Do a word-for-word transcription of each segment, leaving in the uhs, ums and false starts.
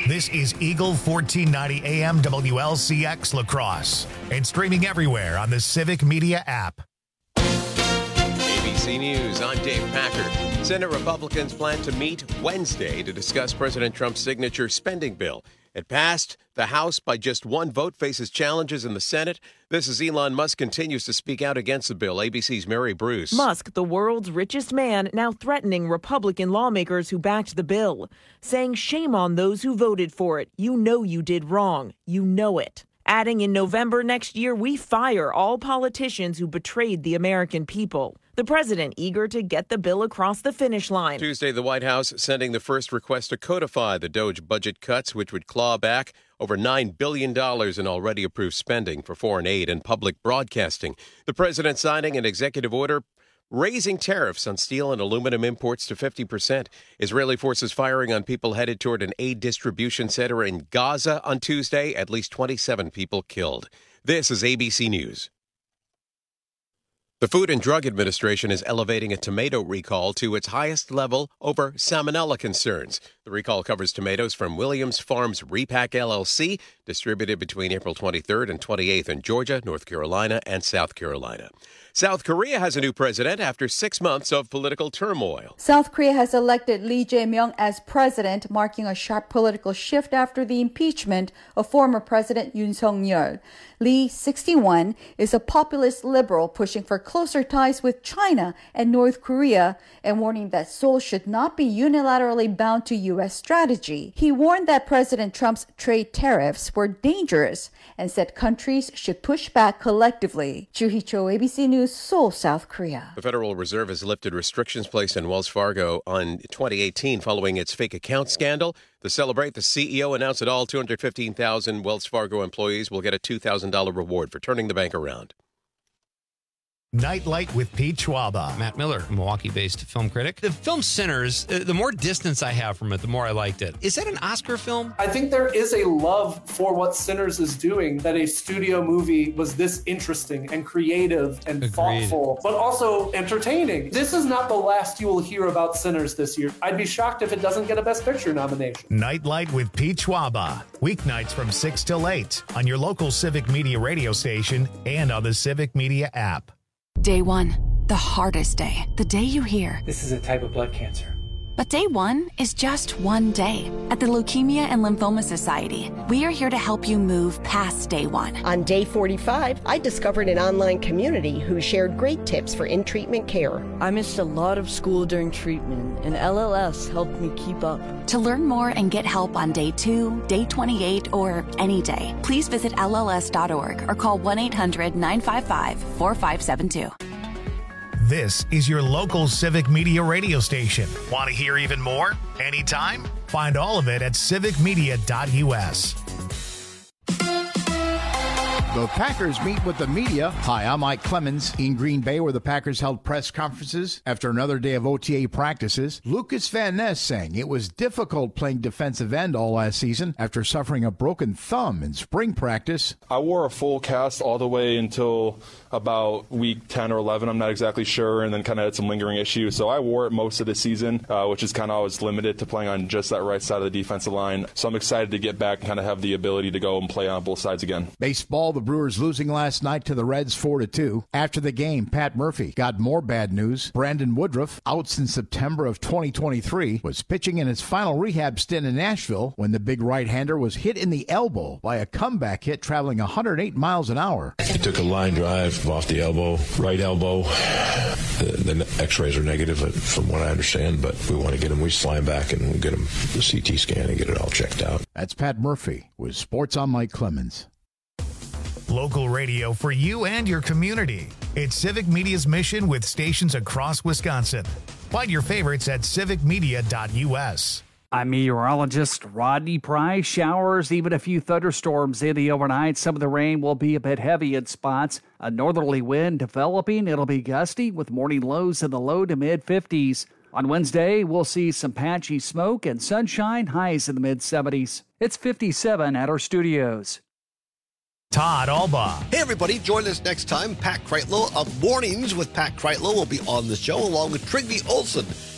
This is Eagle fourteen ninety A M W L C X La Crosse and streaming everywhere on the Civic Media app. A B C News, I'm Dave Packer. Senate Republicans plan to meet Wednesday to discuss President Trump's signature spending bill. It passed the House by just one vote, faces challenges in the Senate. This is Elon Musk continues to speak out against the bill. A B C's Mary Bruce. Musk, the world's richest man, now threatening Republican lawmakers who backed the bill, saying shame on those who voted for it. You know you did wrong. You know it. Adding in November next year, we fire all politicians who betrayed the American people. The president eager to get the bill across the finish line. Tuesday, the White House sending the first request to codify the DOGE budget cuts, which would claw back over nine billion dollars in already approved spending for foreign aid and public broadcasting. The president signing an executive order raising tariffs on steel and aluminum imports to fifty percent. Israeli forces firing on people headed toward an aid distribution center in Gaza on Tuesday. At least twenty-seven people killed. This is A B C News. The Food and Drug Administration is elevating a tomato recall to its highest level over salmonella concerns. The recall covers tomatoes from Williams Farms Repack L L C, distributed between April twenty-third and twenty-eighth in Georgia, North Carolina, and South Carolina. South Korea has a new president after six months of political turmoil. South Korea has elected Lee Jae-myung as president, marking a sharp political shift after the impeachment of former President Yoon Suk-yeol. Lee, sixty-one, is a populist liberal pushing for closer ties with China and North Korea and warning that Seoul should not be unilaterally bound to U S strategy. He warned that President Trump's trade tariffs were dangerous and said countries should push back collectively. Joo Hee-cho, A B C News, Seoul, South Korea. The Federal Reserve has lifted restrictions placed on Wells Fargo on twenty eighteen following its fake account scandal. To celebrate, the C E O announced that all two hundred fifteen thousand Wells Fargo employees will get a two thousand dollars reward for turning the bank around. Nightlight with Pete Schwaba. Matt Miller, Milwaukee-based film critic. The film Sinners, uh, the more distance I have from it, the more I liked it. Is that an Oscar film? I think there is a love for what Sinners is doing, that a studio movie was this interesting and creative and Agreed. thoughtful, but also entertaining. This is not the last you will hear about Sinners this year. I'd be shocked if it doesn't get a Best Picture nomination. Nightlight with Pete Schwaba. Weeknights from six till eight on your local Civic Media radio station and on the Civic Media app. Day one, the hardest day. The day you hear, this is a type of blood cancer. But day one is just one day. At the Leukemia and Lymphoma Society, we are here to help you move past day one. On day forty-five, I discovered an online community who shared great tips for in-treatment care. I missed a lot of school during treatment, and L L S helped me keep up. To learn more and get help on day two, day twenty-eight, or any day, please visit L L S dot org or call one eight hundred nine five five four five seven two. This is your local Civic Media radio station. Want to hear even more? Anytime? Find all of it at civic media dot U S. The Packers meet with the media. Hi, I'm Mike Clemens. In Green Bay, where the Packers held press conferences after another day of O T A practices, Lucas Van Ness saying it was difficult playing defensive end all last season after suffering a broken thumb in spring practice. I wore a full cast all the way until about week ten or eleven. I'm not exactly sure, and then kind of had some lingering issues. So I wore it most of the season, uh, which is kind of I was limited to playing on just that right side of the defensive line. So I'm excited to get back and kind of have the ability to go and play on both sides again. Baseball, the Brewers losing last night to the Reds four to two. After the game, Pat Murphy got more bad news. Brandon Woodruff, out since September of twenty twenty-three, was pitching in his final rehab stint in Nashville when the big right-hander was hit in the elbow by a comeback hit traveling one hundred eight miles an hour. He took a line drive off the elbow, right elbow. The, the x-rays are negative from what I understand, but we want to get him, we fly him back and we'll get him the C T scan and get it all checked out. That's Pat Murphy with Sports on Mike Clemens. Local radio for you and your community. It's Civic Media's mission with stations across Wisconsin. Find your favorites at civic media dot U S. I'm meteorologist Rodney Price. Showers, even a few thunderstorms in the overnight. Some of the rain will be a bit heavy in spots. A northerly wind developing. It'll be gusty with morning lows in the low to mid fifties. On Wednesday, we'll see some patchy smoke and sunshine, highs in the mid seventies. It's fifty-seven at our studios. Todd Albaugh. Hey, everybody. Join us next time. Pat Kreitlow of Mornings with Pat Kreitlow will be on the show along with Trygve Olsen.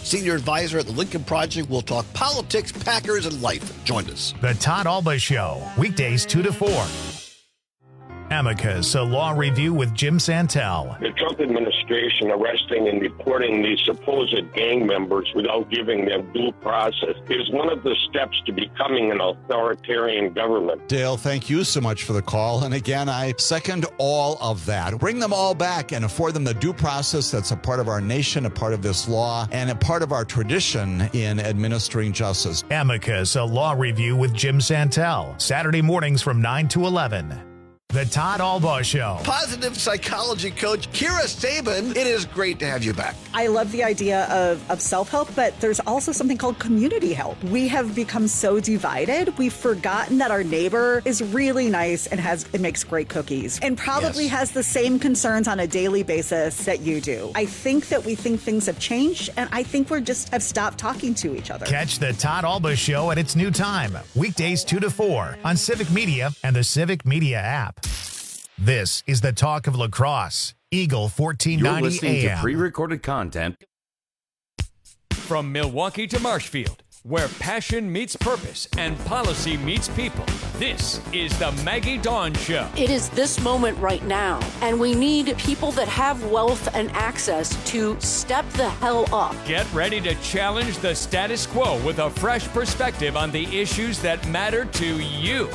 senior advisor at the Lincoln Project. We'll talk politics, Packers, and life. Join us. The Todd Alba Show, weekdays two to four. Amicus, a law review with Jim Santel. The Trump administration arresting and deporting these supposed gang members without giving them due process is one of the steps to becoming an authoritarian government. Dale, thank you so much for the call. And again, I second all of that. Bring them all back and afford them the due process that's a part of our nation, a part of this law, and a part of our tradition in administering justice. Amicus, a law review with Jim Santel. Saturday mornings from nine to eleven. The Todd Alba Show. Positive psychology coach Kira Sabin, it is great to have you back. I love the idea of, of self-help, but there's also something called community help. We have become so divided, we've forgotten that our neighbor is really nice and has it makes great cookies and probably yes. has the same concerns on a daily basis that you do. I think that we think things have changed, and I think we're just have stopped talking to each other. Catch the Todd Alba Show at its new time, weekdays two to four on Civic Media and the Civic Media app. This is the talk of lacrosse. Eagle fourteen ninety You're listening A M. to pre-recorded content. From Milwaukee to Marshfield, where passion meets purpose and policy meets people, this is the Maggie Dawn Show. It is this moment right now, and we need people that have wealth and access to step the hell up. Get ready to challenge the status quo with a fresh perspective on the issues that matter to you.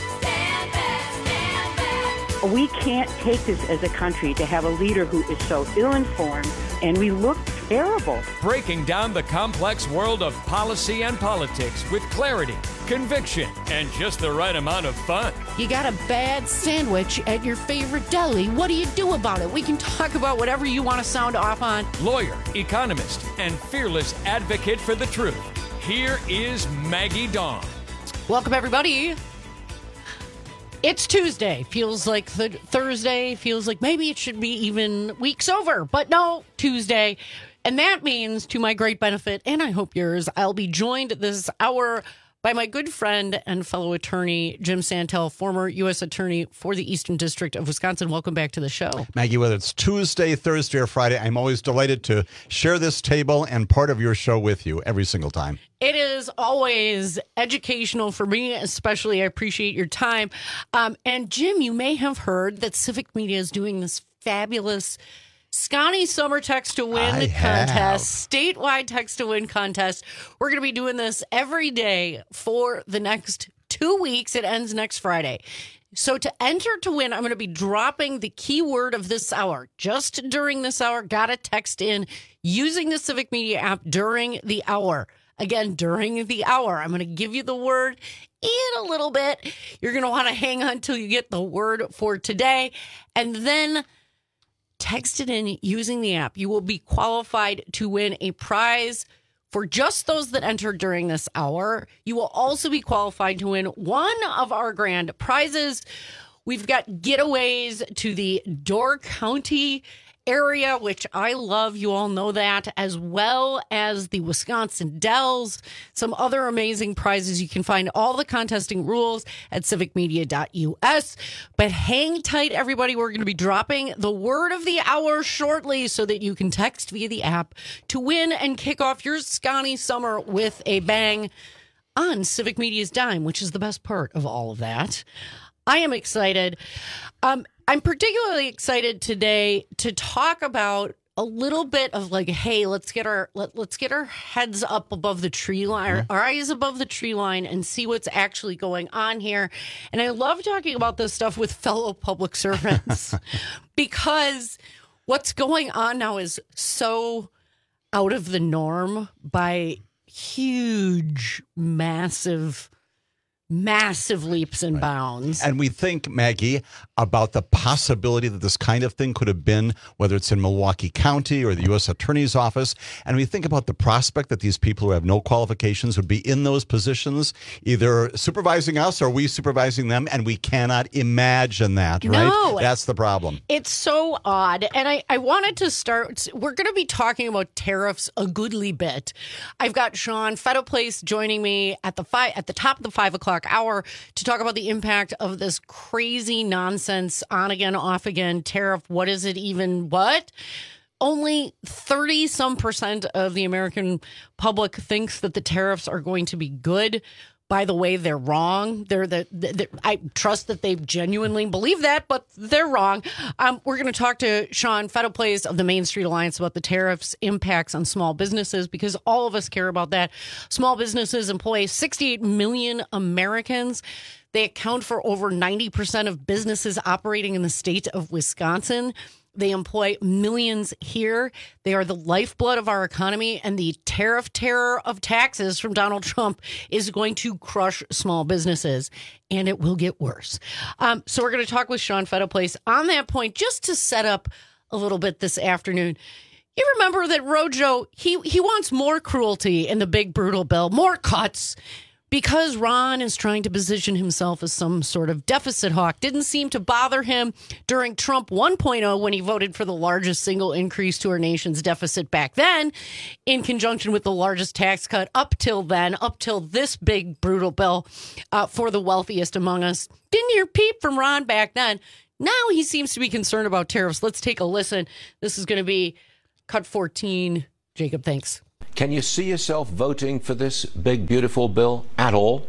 We can't take this as a country to have a leader who is so ill-informed, and we look terrible. Breaking down the complex world of policy and politics with clarity, conviction, and just the right amount of fun. You got a bad sandwich at your favorite deli. What do you do about it? We can talk about whatever you want to sound off on. Lawyer, economist, and fearless advocate for the truth. Here is Maggie Dawn. Welcome, everybody. It's Tuesday. Feels like th- Thursday. Feels like maybe it should be even weeks over. But no, Tuesday. And that means, to my great benefit, and I hope yours, I'll be joined this hour by my good friend and fellow attorney, Jim Santel, former U S attorney for the Eastern District of Wisconsin. Welcome back to the show. Maggie, whether it's Tuesday, Thursday, or Friday, I'm always delighted to share this table and part of your show with you every single time. It is always educational for me, especially. I appreciate your time. Um, and Jim, you may have heard that Civic Media is doing this fabulous Scotty Summer Text to Win I contest, statewide text to win contest. We're going to be doing this every day for the next two weeks. It ends next Friday. So to enter to win, I'm going to be dropping the keyword of this hour. Just during this hour, got to text in using the Civic Media app during the hour. Again, during the hour, I'm going to give you the word in a little bit. You're going to want to hang on until you get the word for today. And then text it in using the app. You will be qualified to win a prize for just those that enter during this hour. You will also be qualified to win one of our grand prizes. We've got getaways to the Door County area, which I love. You all know that, as well as the Wisconsin Dells, some other amazing prizes. You can find all the contesting rules at civic media dot U S. But hang tight, everybody. We're going to be dropping the word of the hour shortly so that you can text via the app to win and kick off your Scotty summer with a bang on Civic Media's dime, which is the best part of all of that. I am excited. Um, I'm particularly excited today to talk about a little bit of like, hey, let's get our let, let's get our heads up above the tree line, mm-hmm. our eyes above the tree line, and see what's actually going on here. And I love talking about this stuff with fellow public servants because what's going on now is so out of the norm by huge, massive. Massive leaps and bounds. And we think, Maggie, about the possibility that this kind of thing could have been, whether it's in Milwaukee County or the U S Attorney's Office. And we think about the prospect that these people who have no qualifications would be in those positions, either supervising us or we supervising them. And we cannot imagine that, right? No, that's the problem. It's so odd. And I, I wanted to start, we're going to be talking about tariffs a goodly bit. I've got Sean Fettoplace joining me at the five, at the top of the five o'clock hour to talk about the impact of this crazy nonsense on again, off again tariff. What is it even? What? only thirty some percent of the American public thinks that the tariffs are going to be good. By the way, they're wrong. They're the, the, the I trust that they genuinely believe that, but they're wrong. Um, we're going to talk to Sean Fettoplace of the Main Street Alliance about the tariffs' impacts on small businesses, because all of us care about that. Small businesses employ sixty-eight million Americans. They account for over ninety percent of businesses operating in the state of Wisconsin. They employ millions here. They are the lifeblood of our economy, and the tariff terror of taxes from Donald Trump is going to crush small businesses, and it will get worse. Um, so we're going to talk with Sean Fettoplace on that point, just to set up a little bit this afternoon. You remember that Rojo, he, he wants more cruelty in the big, brutal bill, more cuts, because Ron is trying to position himself as some sort of deficit hawk. Didn't seem to bother him during Trump one point oh when he voted for the largest single increase to our nation's deficit back then, in conjunction with the largest tax cut up till then, up till this big, brutal bill uh, for the wealthiest among us. Didn't hear peep from Ron back then. Now he seems to be concerned about tariffs. Let's take a listen. This is going to be cut fourteen. Jacob, thanks. Can you see yourself voting for this big, beautiful bill at all?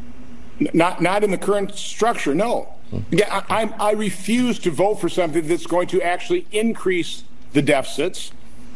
Not not in the current structure, no. Yeah, I, I, I refuse to vote for something that's going to actually increase the deficits,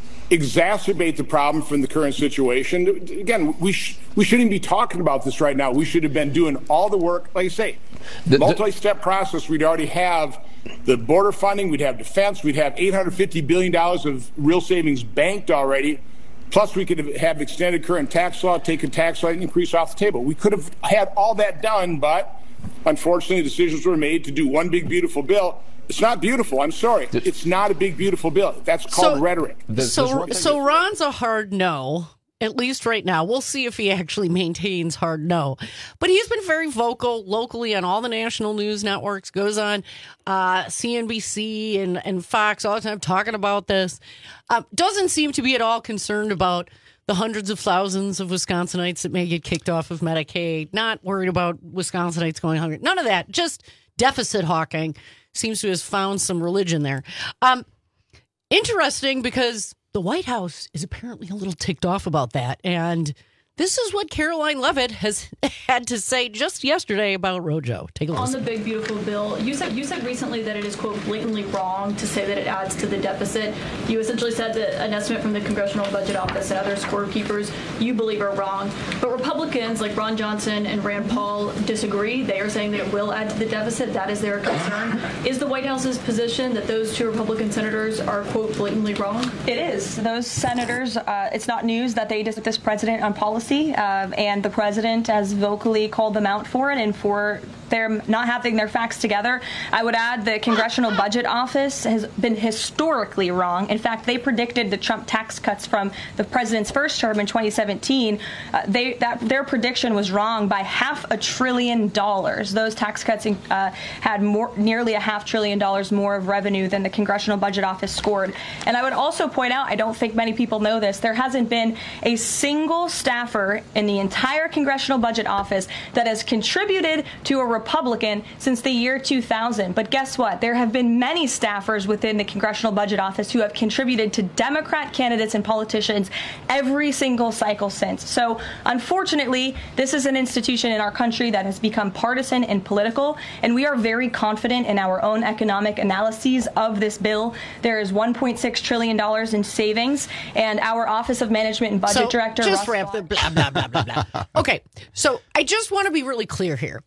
exacerbate the problem from the current situation. Again, we, sh- we shouldn't be talking about this right now. We should have been doing all the work, like I say, the, multi-step process. We'd already have the border funding, we'd have defense, we'd have eight hundred fifty billion dollars of real savings banked already. Plus, we could have extended current tax law, taken tax rate increase off the table. We could have had all that done, but unfortunately, decisions were made to do one big, beautiful bill. It's not beautiful. I'm sorry. It's not a big, beautiful bill. That's called so, rhetoric. So, so Ron's a hard no, at least right now. We'll see if he actually maintains hard no. But he's been very vocal locally on all the national news networks, goes on uh, C N B C and, and Fox all the time talking about this. Uh, doesn't seem to be at all concerned about the hundreds of thousands of Wisconsinites that may get kicked off of Medicaid. Not worried about Wisconsinites going hungry. None of that. Just deficit hawking. Seems to have found some religion there. Um, interesting, because the White House is apparently a little ticked off about that. And this is what Caroline Leavitt has had to say just yesterday about Rojo. Take a listen. On the big, beautiful bill, you said you said recently that it is, quote, blatantly wrong to say that it adds to the deficit. You essentially said that an estimate from the Congressional Budget Office and other scorekeepers you believe are wrong. But Republicans like Ron Johnson and Rand Paul disagree. They are saying that it will add to the deficit. That is their concern. Is the White House's position that those two Republican senators are, quote, blatantly wrong? It is. Those senators, uh, it's not news that they disagree with this president on policy. Uh, and the president has vocally called them out for it and for their not having their facts together. I would add the Congressional Budget Office has been historically wrong. In fact, they predicted the Trump tax cuts from the president's first term in twenty seventeen. Uh, they that their prediction was wrong by half a trillion dollars. Those tax cuts uh, had more, nearly a half trillion dollars more of revenue than the Congressional Budget Office scored. And I would also point out, I don't think many people know this, there hasn't been a single staffer in the entire Congressional Budget Office that has contributed to a Republican since the year two thousand. But guess what? There have been many staffers within the Congressional Budget Office who have contributed to Democrat candidates and politicians every single cycle since. So unfortunately, this is an institution in our country that has become partisan and political, and we are very confident in our own economic analyses of this bill. There is one point six trillion dollars in savings, and our Office of Management and Budget so Director... Just wrap the blah, blah, blah, blah, blah. Okay, so I just want to be really clear here.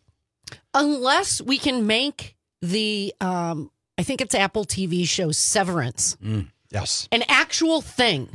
Unless we can make the, um, I think it's Apple T V show Severance, mm, yes, an actual thing,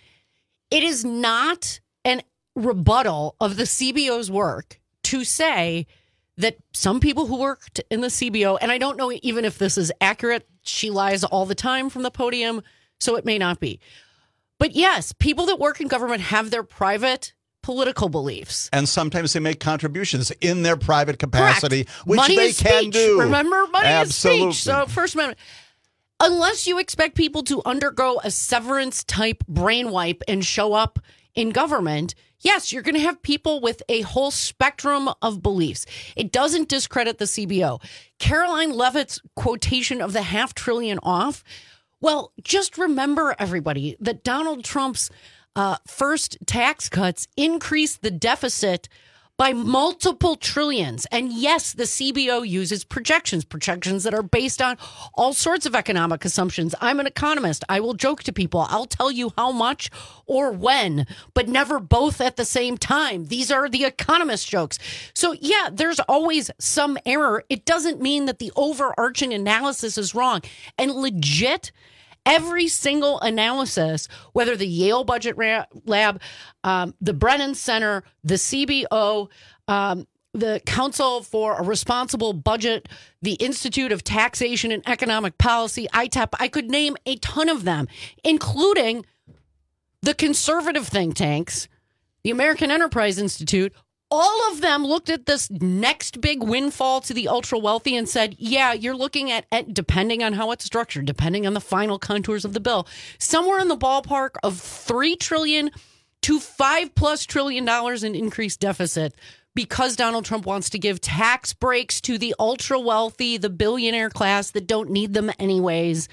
it is not an rebuttal of the C B O's work to say that some people who worked in the C B O, and I don't know even if this is accurate, she lies all the time from the podium, so it may not be. But yes, people that work in government have their private political beliefs. And sometimes they make contributions in their private capacity, Correct. which money they is can speech. do. Remember, money Absolutely. is speech. So First Amendment. Unless you expect people to undergo a severance type brain wipe and show up in government, yes, you're going to have people with a whole spectrum of beliefs. It doesn't discredit the C B O. Caroline Leavitt's quotation of the half trillion off Well, just remember, everybody, that Donald Trump's uh, first tax cuts increased the deficit by multiple trillions. And yes, the C B O uses projections, projections that are based on all sorts of economic assumptions. I'm an economist. I will joke to people. I'll tell you how much or when, but never both at the same time. These are the economist jokes. So yeah, there's always some error. It doesn't mean that the overarching analysis is wrong. And legit, every single analysis, whether the Yale Budget Ra- Lab, um, the Brennan Center, the C B O, um, the Council for a Responsible Budget, the Institute of Taxation and Economic Policy, I T A P, I could name a ton of them, including the conservative think tanks, the American Enterprise Institute. All of them looked at this next big windfall to the ultra wealthy and said, yeah, you're looking at, at, depending on how it's structured, depending on the final contours of the bill, somewhere in the ballpark of three trillion dollars to five plus trillion dollars in increased deficit, because Donald Trump wants to give tax breaks to the ultra wealthy, the billionaire class that don't need them anyways.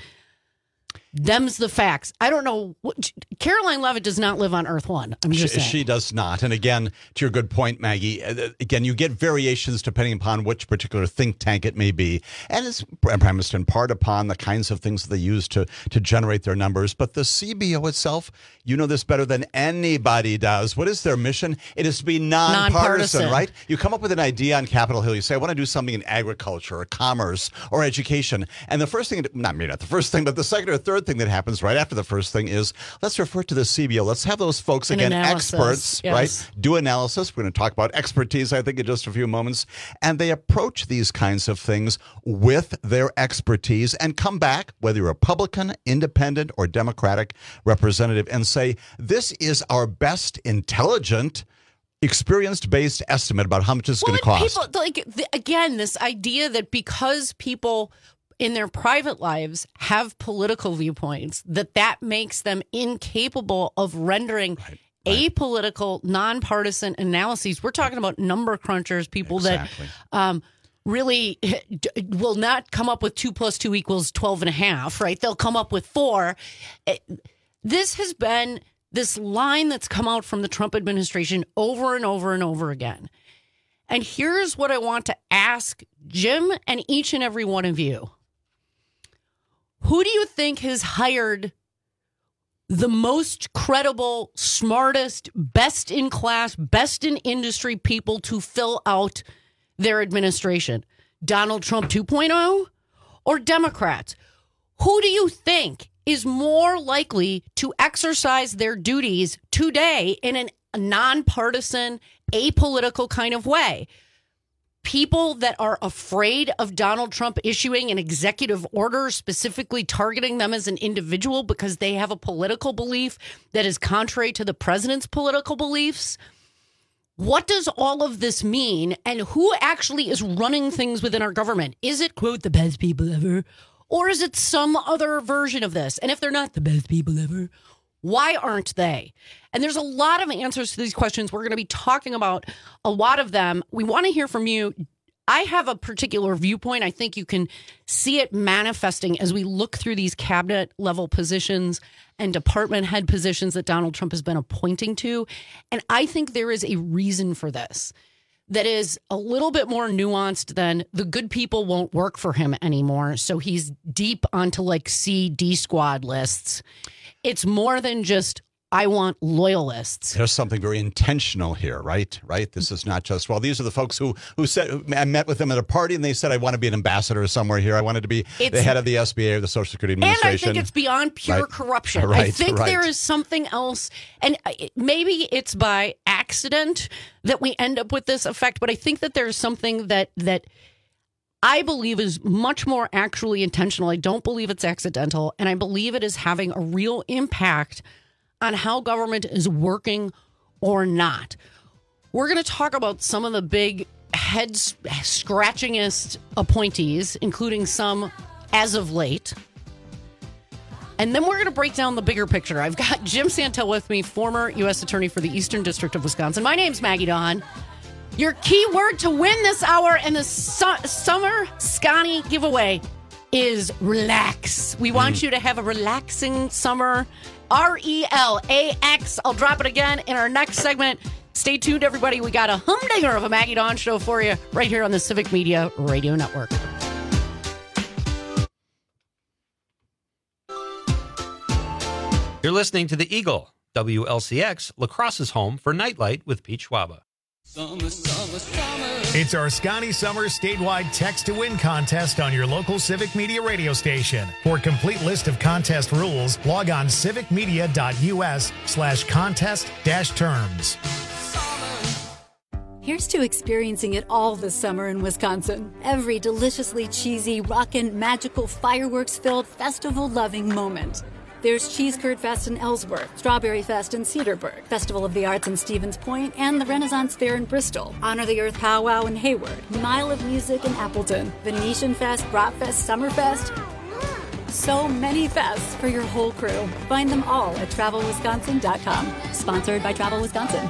Them's the facts. I don't know. What, Caroline Leavitt does not live on Earth One. I'm just she, saying. She does not. And again, to your good point, Maggie, again, you get variations depending upon which particular think tank it may be. And it's premised in part upon the kinds of things that they use to, to generate their numbers. But the C B O itself, you know this better than anybody does. What is their mission? It is to be nonpartisan, Nonpartisan. right? You come up with an idea on Capitol Hill. You say, I want to do something in agriculture or commerce or education. And the first thing, not maybe not the first thing, but the second or third thing that happens right after the first thing is, let's refer to the C B O. Let's have those folks, An again, analysis, experts, yes. right? Do analysis. We're going to talk about expertise, I think, in just a few moments. And they approach these kinds of things with their expertise and come back, whether you're Republican, independent, or Democratic representative, and say, this is our best intelligent, experience-based estimate about how much it's well, going to cost. People, like, the, again, this idea that because people in their private lives have political viewpoints, that that makes them incapable of rendering right, right. apolitical, nonpartisan analyses. We're talking about number crunchers, people exactly. that um, really will not come up with two plus two equals twelve and a half, right? They'll come up with four. This has been this line that's come out from the Trump administration over and over and over again. And here's what I want to ask Jim and each and every one of you. Who do you think has hired the most credible, smartest, best in class, best in industry people to fill out their administration? Donald Trump two point oh or Democrats? Who do you think is more likely to exercise their duties today in an, a nonpartisan, apolitical kind of way? People that are afraid of Donald Trump issuing an executive order specifically targeting them as an individual because they have a political belief that is contrary to the president's political beliefs? What does all of this mean? And who actually is running things within our government? Is it, quote, the best people ever? Or is it some other version of this? And if they're not the best people ever, why aren't they? And there's a lot of answers to these questions. We're going to be talking about a lot of them. We want to hear from you. I have a particular viewpoint. I think you can see it manifesting as we look through these cabinet level positions and department head positions that Donald Trump has been appointing to. And I think there is a reason for this that is a little bit more nuanced than the good people won't work for him anymore. So he's deep onto like C, D squad lists. It's more than just, I want loyalists. There's something very intentional here, right? Right. This is not just, well, these are the folks who who said, I met with them at a party and they said, I want to be an ambassador somewhere here. I wanted to be it's, the head of the S B A or the Social Security Administration. And I think it's beyond pure right. corruption. Right, I think right. there is something else. And maybe it's by accident that we end up with this effect. But I think that there's something that that I believe is much more actually intentional. I don't believe it's accidental. And I believe it is having a real impact on how government is working or not. We're going to talk about some of the big head-scratchingest appointees, including some as of late. And then we're going to break down the bigger picture. I've got Jim Santel with me, former U S Attorney for the Eastern District of Wisconsin. My name's Maggie Dawn. Your key word to win this hour and the su- summer Scotty giveaway is relax. We want Mm. you to have a relaxing summer. R E L A X. I'll drop it again in our next segment. Stay tuned, everybody. We got a humdinger of a Maggie Dawn show for you right here on the Civic Media Radio Network. You're listening to The Eagle, W L C X, La Crosse's home for Nightlight with Pete Schwaba. Summer, summer, summer. It's our Scotty Summer statewide text to win contest on your local Civic Media radio station. For a complete list of contest rules, log on civicmedia.us slash contest dash terms. Here's to experiencing it all this summer in Wisconsin. Every deliciously cheesy, rockin', magical, fireworks-filled, festival-loving moment. There's Cheese Curd Fest in Ellsworth, Strawberry Fest in Cedarburg, Festival of the Arts in Stevens Point, and the Renaissance Fair in Bristol, Honor the Earth Powwow in Hayward, Mile of Music in Appleton, Venetian Fest, Bratfest, Summerfest. So many fests for your whole crew. Find them all at travel wisconsin dot com. Sponsored by Travel Wisconsin.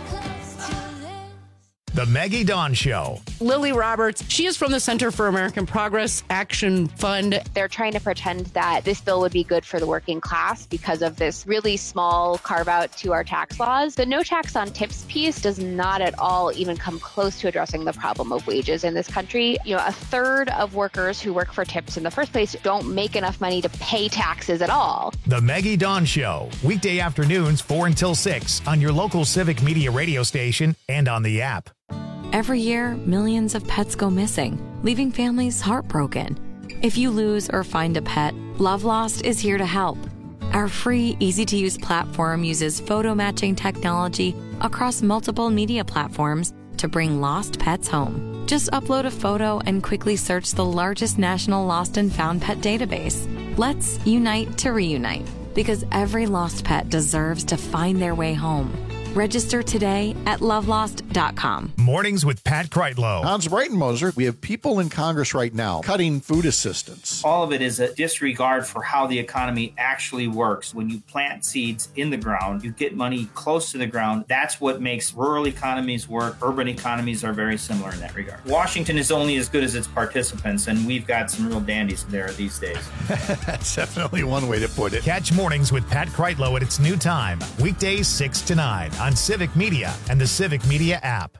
The Maggie Dawn Show. Lily Roberts, she is from the Center for American Progress Action Fund. They're trying to pretend that this bill would be good for the working class because of this really small carve out to our tax laws. The no tax on tips piece does not at all even come close to addressing the problem of wages in this country. You know, a third of workers who work for tips in the first place don't make enough money to pay taxes at all. The Maggie Dawn Show. Weekday afternoons, four until six on your local Civic Media radio station and on the app. Every year, millions of pets go missing, leaving families heartbroken. If you lose or find a pet, Love Lost is here to help. Our free, easy-to-use platform uses photo matching technology across multiple media platforms to bring lost pets home. Just upload a photo and quickly search the largest national lost and found pet database. Let's unite to reunite, because every lost pet deserves to find their way home. Register today at love lost dot com. Mornings with Pat Kreitlow. Hans Breitenmoser, we have people in Congress right now cutting food assistance. All of it is a disregard for how the economy actually works. When you plant seeds in the ground, you get money close to the ground. That's what makes rural economies work. Urban economies are very similar in that regard. Washington is only as good as its participants, and we've got some real dandies there these days. That's definitely one way to put it. Catch Mornings with Pat Kreitlow at its new time, weekdays six to nine on Civic Media and the Civic Media app.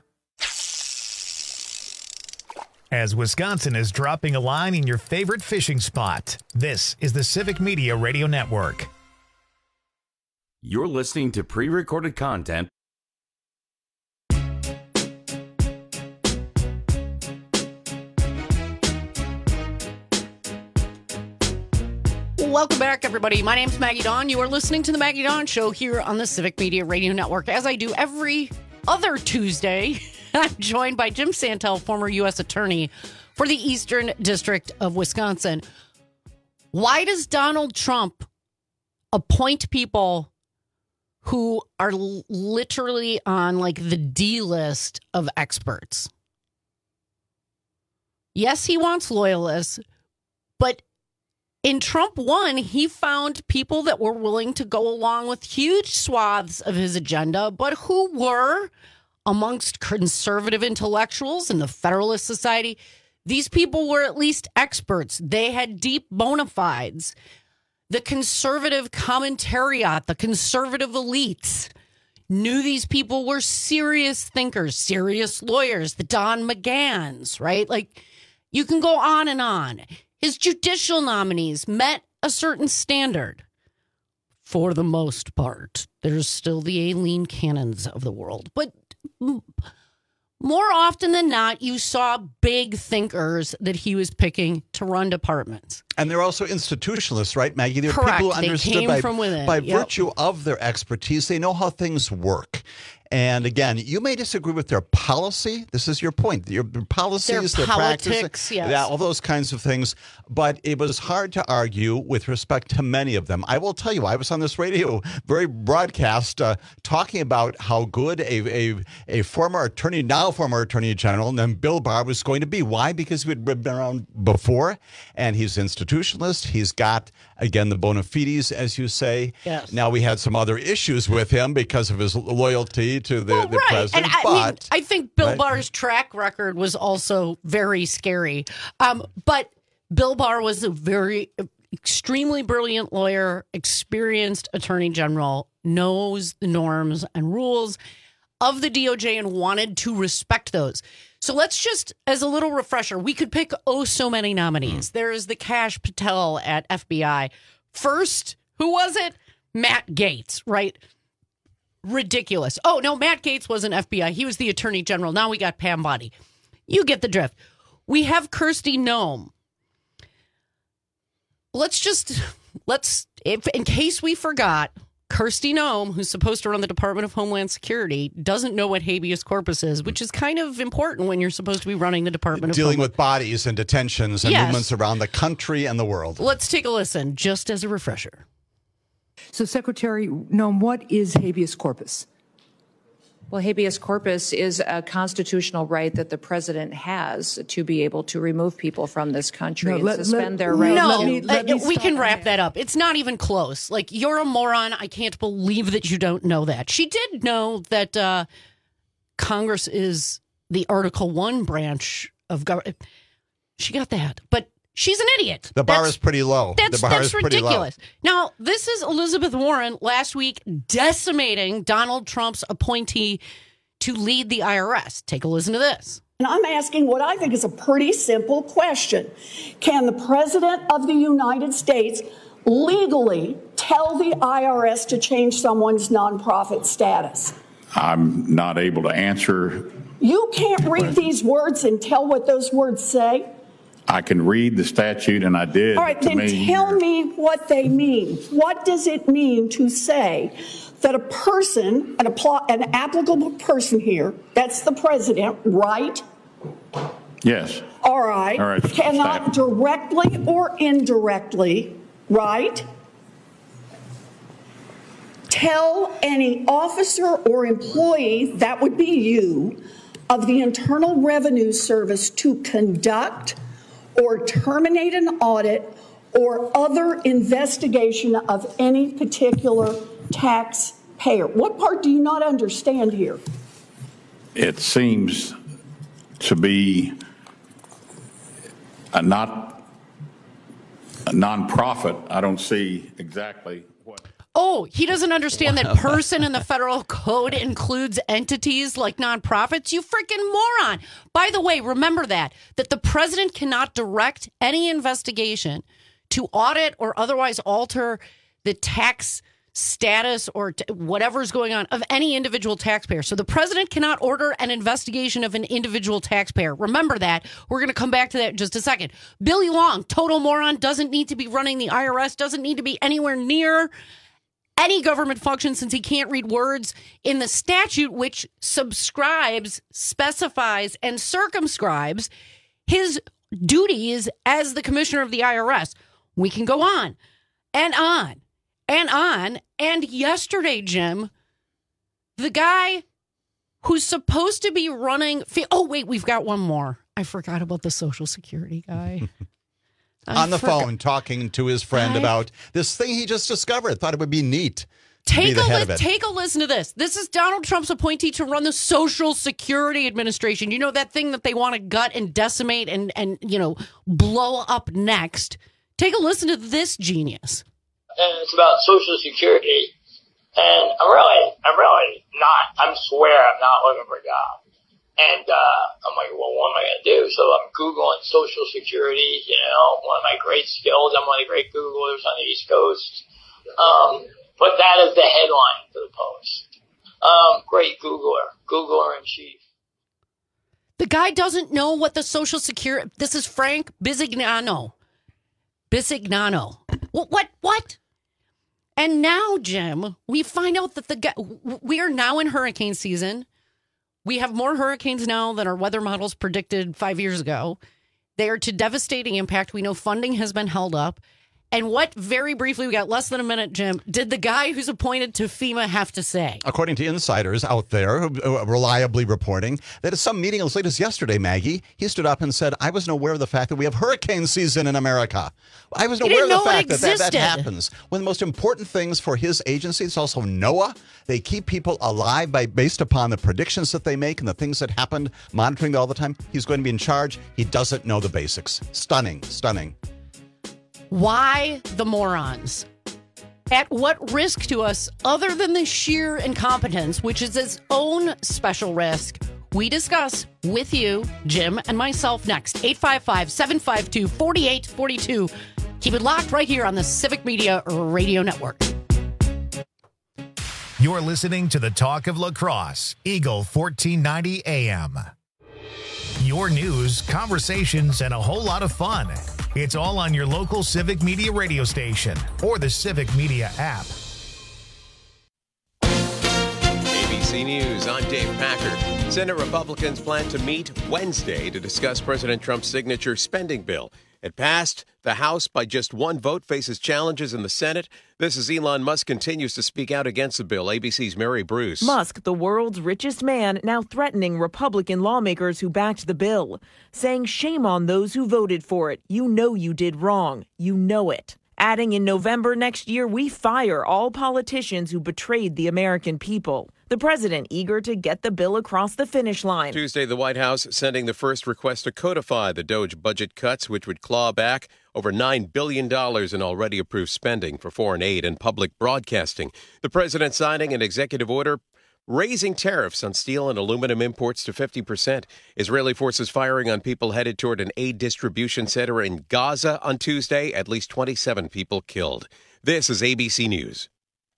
As Wisconsin is dropping a line in your favorite fishing spot, this is the Civic Media Radio Network. You're listening to pre-recorded content. Welcome back, everybody. My name's Maggie Dawn. You are listening to the Maggie Dawn Show here on the Civic Media Radio Network. As I do every other Tuesday, I'm joined by Jim Santel, former U S Attorney for the Eastern District of Wisconsin. Why does Donald Trump appoint people who are l- literally on like the D list of experts? Yes, he wants loyalists, but in Trump one, he found people that were willing to go along with huge swaths of his agenda, but who were amongst conservative intellectuals in the Federalist Society. These people were at least experts. They had deep bona fides. The conservative commentariat, the conservative elites knew these people were serious thinkers, serious lawyers, the Don McGahns, right? Like, you can go on and on. His judicial nominees met a certain standard. For the most part, there's still the Aileen Cannons of the world. But more often than not, you saw big thinkers that he was picking to run departments. And they're also institutionalists, right, Maggie? They're Correct. people who They understood came by, from within. by Yep. virtue of their expertise. They know how things work. And again, you may disagree with their policy. This is your point. Your policies, Their their, politics, practices, yes. yeah, all those kinds of things. But it was hard to argue with respect to many of them. I will tell you, I was on this radio, very broadcast, uh, talking about how good a, a a former attorney, now former attorney general, named Bill Barr was going to be. Why? Because he had been around before, and he's institutionalist. He's got, again, the bona fides, as you say. Yes. Now, we had some other issues with him because of his loyalty to the, Well, the right. president. And I, but, mean, I think Bill right? Barr's track record was also very scary. Um, but Bill Barr was a very extremely brilliant lawyer, experienced attorney general, knows the norms and rules of the D O J and wanted to respect those. So let's just, as a little refresher, we could pick oh so many nominees. Mm. There is the Kash Patel at F B I. First, who was it? Matt Gaetz, right? Ridiculous. Oh, no, Matt Gaetz wasn't F B I. He was the attorney general. Now we got Pam Bondi. You get the drift. We have Kristi Noem. Let's just, let's, if, in case we forgot, Kristi Noem, who's supposed to run the Department of Homeland Security, doesn't know what habeas corpus is, which is kind of important when you're supposed to be running the Department of Dealing Homeland. with bodies and detentions and Yes. movements around the country and the world. Let's take a listen, just as a refresher. So, Secretary Noem, what is habeas corpus? Well, habeas corpus is a constitutional right that the president has to be able to remove people from this country No, and let- suspend let- their right. No, Let me- let me uh, we stop can on wrap that up. It's not even close. Like, you're a moron. I can't believe that you don't know that. She did know that uh, Congress is the Article One branch of government. She got that, but she's an idiot. The bar That's- is pretty low. That's, the bar that's is pretty ridiculous. low. Now, this is Elizabeth Warren last week decimating Donald Trump's appointee to lead the I R S. Take a listen to this. And I'm asking what I think is a pretty simple question. Can the President of the United States legally tell the I R S to change someone's nonprofit status? I'm not able to answer. You can't read these words and tell what those words say? I can read the statute, and I did. All right, to then me. tell me what they mean. What does it mean to say that a person, an, appl- an applicable person here, that's the president, right? Yes. All right. All right. Cannot directly or indirectly, right? Tell any officer or employee, that would be you, of the Internal Revenue Service to conduct or terminate an audit or other investigation of any particular taxpayer. What part do you not understand here? It seems to be a not a nonprofit. I don't see exactly what. Oh, he doesn't understand that person in the federal code includes entities like nonprofits? You freaking moron. By the way, remember that, that the president cannot direct any investigation to audit or otherwise alter the tax status or t- whatever's going on of any individual taxpayer. So the president cannot order an investigation of an individual taxpayer. Remember that. We're going to come back to that in just a second. Billy Long, total moron, doesn't need to be running the I R S, doesn't need to be anywhere near any government function since he can't read words in the statute, which subscribes, specifies, and circumscribes his duties as the commissioner of the I R S. We can go on and on and on. And yesterday, Jim, the guy who's supposed to be running... Oh, wait, we've got one more. I forgot about the Social Security guy. On the forgot. phone talking to his friend I- about this thing he just discovered. Thought it would be neat to be Take the a, head li- of it. take a listen to this. This is Donald Trump's appointee to run the Social Security Administration. You know, that thing that they want to gut and decimate and, and you know, blow up next. Take a listen to this genius. And it's about Social Security. And I'm really, I'm really not, I swear I'm not looking for a job. And uh, I'm like, well, what am I going to do? So I'm Googling Social Security, you know, one of my great skills. I'm one of the great Googlers on the East Coast. Um, but that is the headline for the Post. Um, great Googler, Googler in chief. The guy doesn't know what the Social Security... This is Frank Bisignano. Bisignano. What? What? What? And now, Jim, we find out that the guy... We are now in hurricane season. We have more hurricanes now than our weather models predicted five years ago. They are to devastating impact. We know funding has been held up. And what, very briefly, we got less than a minute, Jim, did the guy who's appointed to FEMA have to say? According to insiders out there, uh, reliably reporting that at some meeting as late as yesterday, Maggie, he stood up and said, I wasn't aware of the fact that we have hurricane season in America. I wasn't He aware of didn't the know fact it that, that that existed. happens. One of the most important things for his agency, it's also NOAA. They keep people alive by based upon the predictions that they make and the things that happened, monitoring all the time. He's going to be in charge. He doesn't know the basics. Stunning, stunning. Why the morons? At what risk to us, other than the sheer incompetence, which is its own special risk? We discuss with you, Jim, and myself next. eight five five, seven five two, four eight four two. Keep it locked right here on the Civic Media Radio Network. You're listening to the Talk of La Crosse, Eagle fourteen ninety A M. Your news, conversations, and a whole lot of fun. It's all on your local Civic Media radio station or the Civic Media app. A B C News, I'm Dave Packer. Senate Republicans plan to meet Wednesday to discuss President Trump's signature spending bill. It passed the House by just one vote, faces challenges in the Senate. This is Elon Musk continues to speak out against the bill. A B C's Mary Bruce. Musk, the world's richest man, now threatening Republican lawmakers who backed the bill, saying shame on those who voted for it. You know you did wrong. You know it. Adding in November next year, we fire all politicians who betrayed the American people. The president eager to get the bill across the finish line. Tuesday, the White House sending the first request to codify the DOGE budget cuts, which would claw back over nine billion dollars in already approved spending for foreign aid and public broadcasting. The president signing an executive order raising tariffs on steel and aluminum imports to fifty percent. Israeli forces firing on people headed toward an aid distribution center in Gaza on Tuesday. At least twenty-seven people killed. This is A B C News.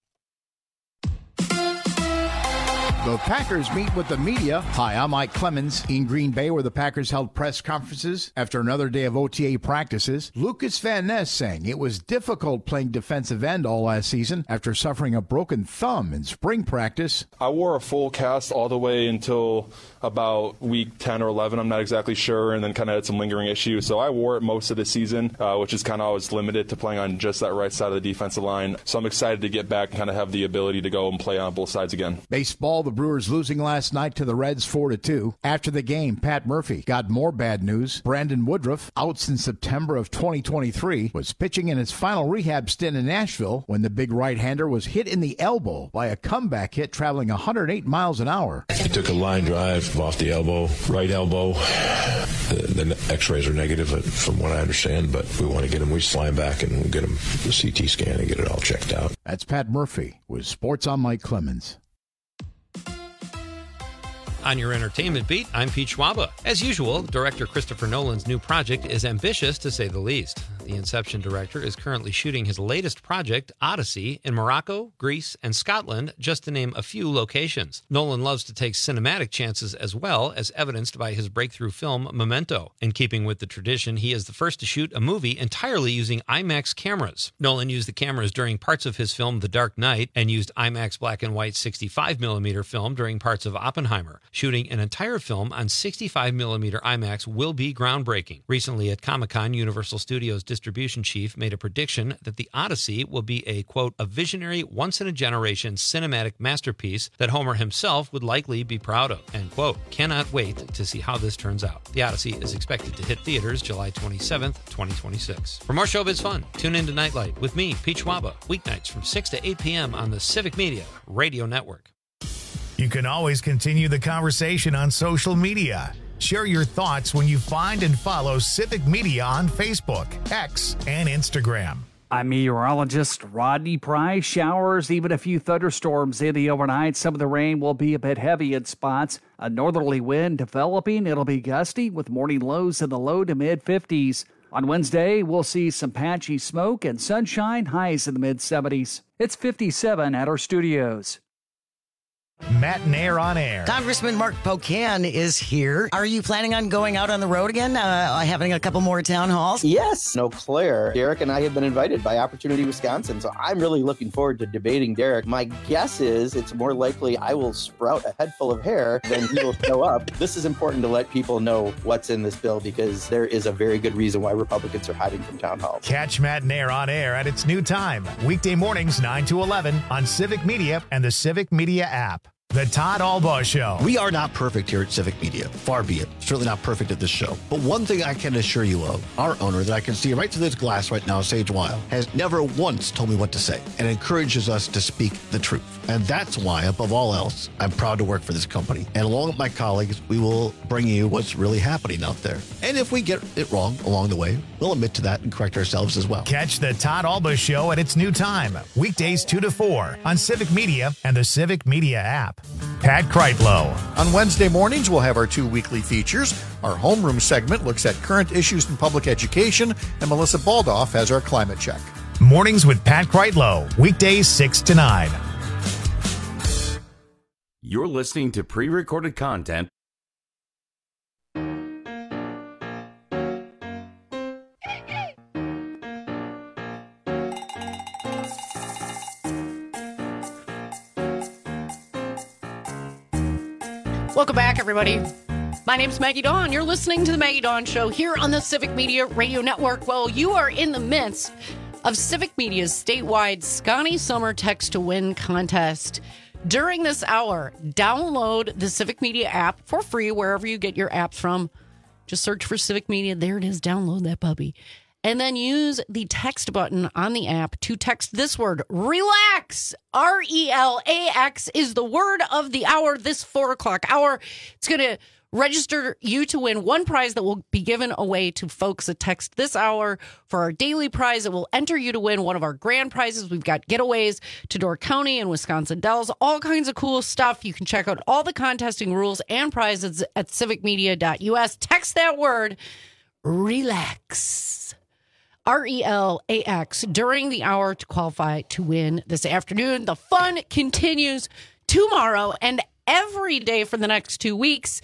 The Packers meet with the media. Hi, I'm Mike Clemens. In Green Bay, where the Packers held press conferences after another day of O T A practices, Lucas Van Ness saying it was difficult playing defensive end all last season after suffering a broken thumb in spring practice. I wore a full cast all the way until about week ten or eleven. I'm not exactly sure, and then kind of had some lingering issues. So I wore it most of the season, uh, which is kind of always limited to playing on just that right side of the defensive line. So I'm excited to get back and kind of have the ability to go and play on both sides again. Baseball, the Brewers losing last night to the Reds four to two. After the game, Pat Murphy got more bad news. Brandon Woodruff, out since September of twenty twenty-three, was pitching in his final rehab stint in Nashville when the big right-hander was hit in the elbow by a comeback hit traveling one hundred eight miles an hour. He took a line drive off the elbow, right elbow. The, the x-rays are negative from what I understand, but we want to get him. We just fly him back and we'll get him the C T scan and get it all checked out. That's Pat Murphy with Sports on Mike Clemens. On your entertainment beat, I'm Pete Schwaba. As usual, director Christopher Nolan's new project is ambitious, to say the least. The Inception director is currently shooting his latest project, Odyssey, in Morocco, Greece, and Scotland, just to name a few locations. Nolan loves to take cinematic chances as well, as evidenced by his breakthrough film, Memento. In keeping with the tradition, he is the first to shoot a movie entirely using IMAX cameras. Nolan used the cameras during parts of his film, The Dark Knight, and used IMAX black and white sixty-five millimeter film during parts of Oppenheimer. Shooting an entire film on sixty-five millimeter IMAX will be groundbreaking. Recently at Comic-Con, Universal Studios distribution chief made a prediction that the Odyssey will be a, quote, a visionary, once-in-a-generation cinematic masterpiece that Homer himself would likely be proud of, end quote. Cannot wait to see how this turns out. The Odyssey is expected to hit theaters July twenty-seventh, twenty twenty-six. For more showbiz fun, tune in to Nightlight with me, Pete Schwaba, weeknights from six to eight p.m. on the Civic Media Radio Network. You can always continue the conversation on social media. Share your thoughts when you find and follow Civic Media on Facebook, X, and Instagram. I'm meteorologist Rodney Price. Showers, even a few thunderstorms in the overnight. Some of the rain will be a bit heavy in spots. A northerly wind developing. It'll be gusty with morning lows in the low to mid fifties. On Wednesday, we'll see some patchy smoke and sunshine, highs in the mid seventies. It's fifty-seven at our studios. Matt and Air on Air. Congressman Mark Pocan is here. Are you planning on going out on the road again, uh, having a couple more town halls? Yes. No, Claire. Derek and I have been invited by Opportunity Wisconsin, so I'm really looking forward to debating Derek. My guess is it's more likely I will sprout a head full of hair than he will show up. This is important to let people know what's in this bill because there is a very good reason why Republicans are hiding from town halls. Catch Matt and Air on Air at its new time, weekday mornings nine to eleven on Civic Media and the Civic Media app. The Todd Albaugh Show. We are not perfect here at Civic Media. Far be it. Certainly not perfect at this show. But one thing I can assure you of, our owner that I can see right through this glass right now, Sage Weil, has never once told me what to say and encourages us to speak the truth. And that's why, above all else, I'm proud to work for this company. And along with my colleagues, we will bring you what's really happening out there. And if we get it wrong along the way, we'll admit to that and correct ourselves as well. Catch the Todd Albaugh Show at its new time, weekdays two to four on Civic Media and the Civic Media app. Pat Kreitlow. On Wednesday mornings, we'll have our two weekly features. Our homeroom segment looks at current issues in public education, and Melissa Baldoff has our climate check. Mornings with Pat Kreitlow, weekdays six to nine. You're listening to pre-recorded content. Welcome back, everybody. My name's Maggie Dawn. You're listening to the Maggie Dawn Show here on the Civic Media Radio Network. Well, you are in the midst of Civic Media's statewide Scotty Summer Text to Win contest. During this hour, download the Civic Media app for free wherever you get your apps from. Just search for Civic Media. There it is. Download that puppy. And then use the text button on the app to text this word, RELAX. R E L A X is the word of the hour, this four o'clock hour. It's going to register you to win one prize that will be given away to folks that text this hour. For our daily prize, it will enter you to win one of our grand prizes. We've got getaways to Door County and Wisconsin Dells, all kinds of cool stuff. You can check out all the contesting rules and prizes at civic media dot U S. Text that word, RELAX. R E L A X during the hour to qualify to win this afternoon. The fun continues tomorrow and every day for the next two weeks.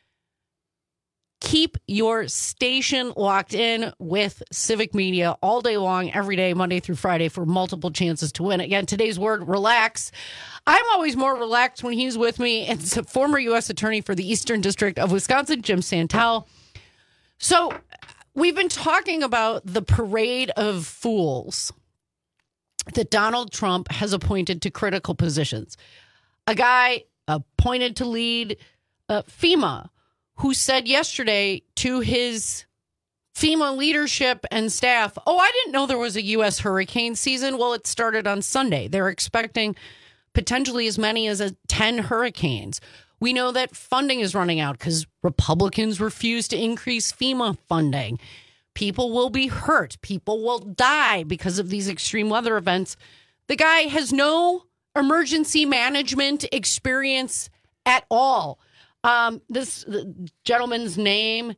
Keep your station locked in with Civic Media all day long, every day, Monday through Friday, for multiple chances to win. Again, today's word, relax. I'm always more relaxed when he's with me. It's a former U S attorney for the Eastern District of Wisconsin, Jim Santel. So we've been talking about the parade of fools that Donald Trump has appointed to critical positions. A guy appointed to lead uh, FEMA, who said yesterday to his FEMA leadership and staff, oh, I didn't know there was a U S hurricane season. Well, it started on Sunday. They're expecting potentially as many as a ten hurricanes. We know that funding is running out because Republicans refuse to increase FEMA funding. People will be hurt. People will die because of these extreme weather events. The guy has no emergency management experience at all. Um, this gentleman's name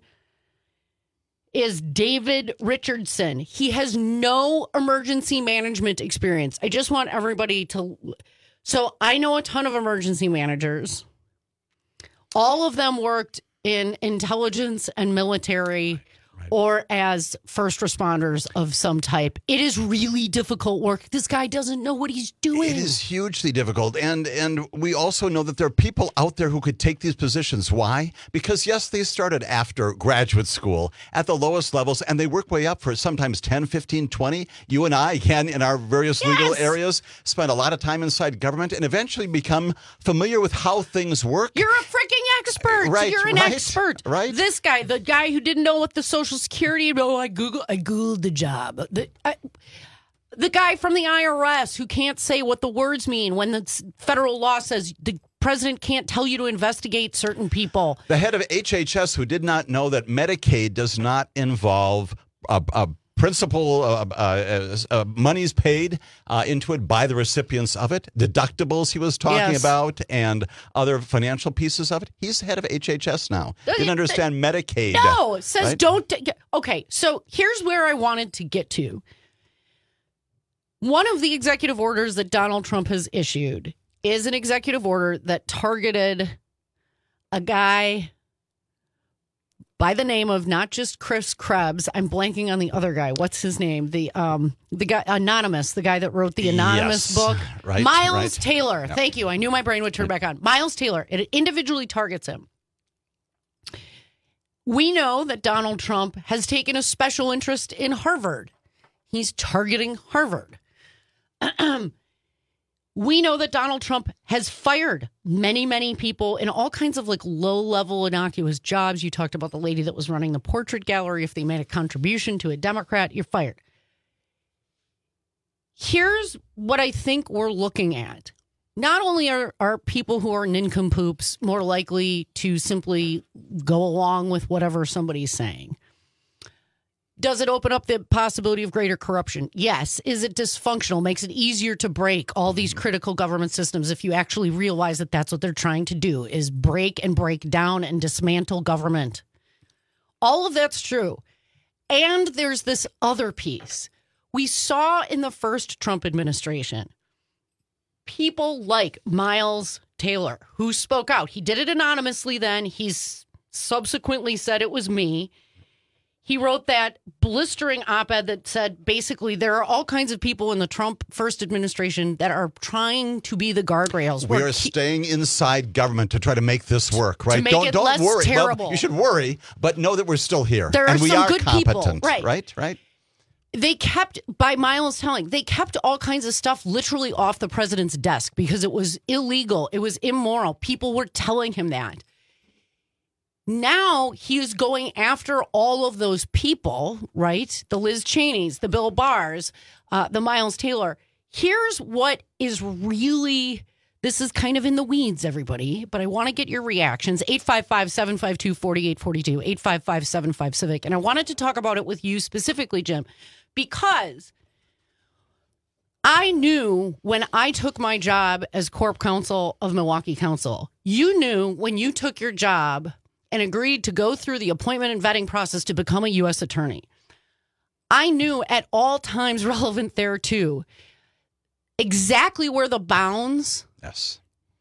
is David Richardson. He has no emergency management experience. I just want everybody to... So I know a ton of emergency managers. All of them worked in intelligence and military, right, right, or as first responders of some type. It is really difficult work. This guy doesn't know what he's doing. It is hugely difficult. And and we also know that there are people out there who could take these positions. Why? Because, yes, they started after graduate school at the lowest levels, and they work way up for sometimes ten, fifteen, twenty. You and I can, in our various yes. legal areas, spend a lot of time inside government and eventually become familiar with how things work. You're a freaking expert. Right, You're an right, expert. Right. This guy, the guy who didn't know what the Social Security, oh, I Google, I Googled the job. The, I, the guy from the I R S who can't say what the words mean when the federal law says the president can't tell you to investigate certain people. The head of H H S who did not know that Medicaid does not involve a, a principal uh, uh, uh, monies paid uh, into it by the recipients of it, deductibles he was talking yes. about, and other financial pieces of it. He's head of H H S now. Didn't understand Medicaid. No, it says right? don't. T- okay, so here's where I wanted to get to. One of the executive orders that Donald Trump has issued is an executive order that targeted a guy by the name of not just Chris Krebs. I'm blanking on the other guy. What's his name? The um the guy Anonymous, the guy that wrote the Anonymous Yes. book. Right, Miles right. Taylor. Yep. Thank you. I knew my brain would turn back on. Miles Taylor. It individually targets him. We know that Donald Trump has taken a special interest in Harvard. He's targeting Harvard. We know that Donald Trump has fired many, many people in all kinds of like low-level innocuous jobs. You talked about the lady that was running the portrait gallery. If they made a contribution to a Democrat, you're fired. Here's what I think we're looking at. Not only are, are people who are nincompoops more likely to simply go along with whatever somebody's saying. Does it open up the possibility of greater corruption? Yes. Is it dysfunctional? Makes it easier to break all these critical government systems if you actually realize that that's what they're trying to do, is break and break down and dismantle government. All of that's true. And there's this other piece. We saw in the first Trump administration, people like Miles Taylor, who spoke out. He did it anonymously then. He's subsequently said it was me. He wrote that blistering op-ed that said, basically, there are all kinds of people in the Trump first administration that are trying to be the guardrails. We We're are ke- staying inside government to try to make this work, right? make don't it don't less worry. Well, terrible. you should worry, but know that we're still here. There are and we some are good people, competent, right. right? Right? They kept, by Miles telling, they kept all kinds of stuff literally off the president's desk because it was illegal. It was immoral. People were telling him that. Now he is going after all of those people, right? The Liz Cheneys, the Bill Barrs, uh, the Miles Taylor. Here's what is really, this is kind of in the weeds, everybody, but I want to get your reactions. eight five five, seven five two, four eight four two, eight five five, seven five Civic. And I wanted to talk about it with you specifically, Jim, because I knew when I took my job as Corp Counsel of Milwaukee Council, you knew when you took your job and agreed to go through the appointment and vetting process to become a U S attorney. I knew at all times relevant there too, exactly where the bounds yes.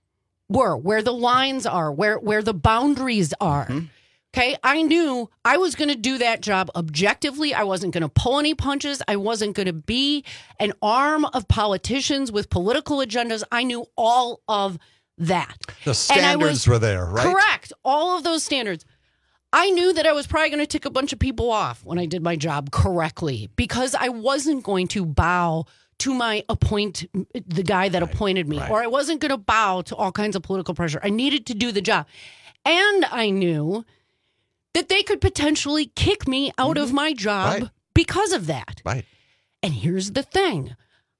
were, where the lines are, where, where the boundaries are. Mm-hmm. Okay, I knew I was going to do that job objectively. I wasn't going to pull any punches. I wasn't going to be an arm of politicians with political agendas. I knew all of that. The standards was, were there, right? Correct. All of those standards. I knew that I was probably going to tick a bunch of people off when I did my job correctly because I wasn't going to bow to my appoint, the guy that right, appointed me, right. or I wasn't going to bow to all kinds of political pressure. I needed to do the job. And I knew that they could potentially kick me out mm-hmm. of my job right. because of that. Right. And here's the thing.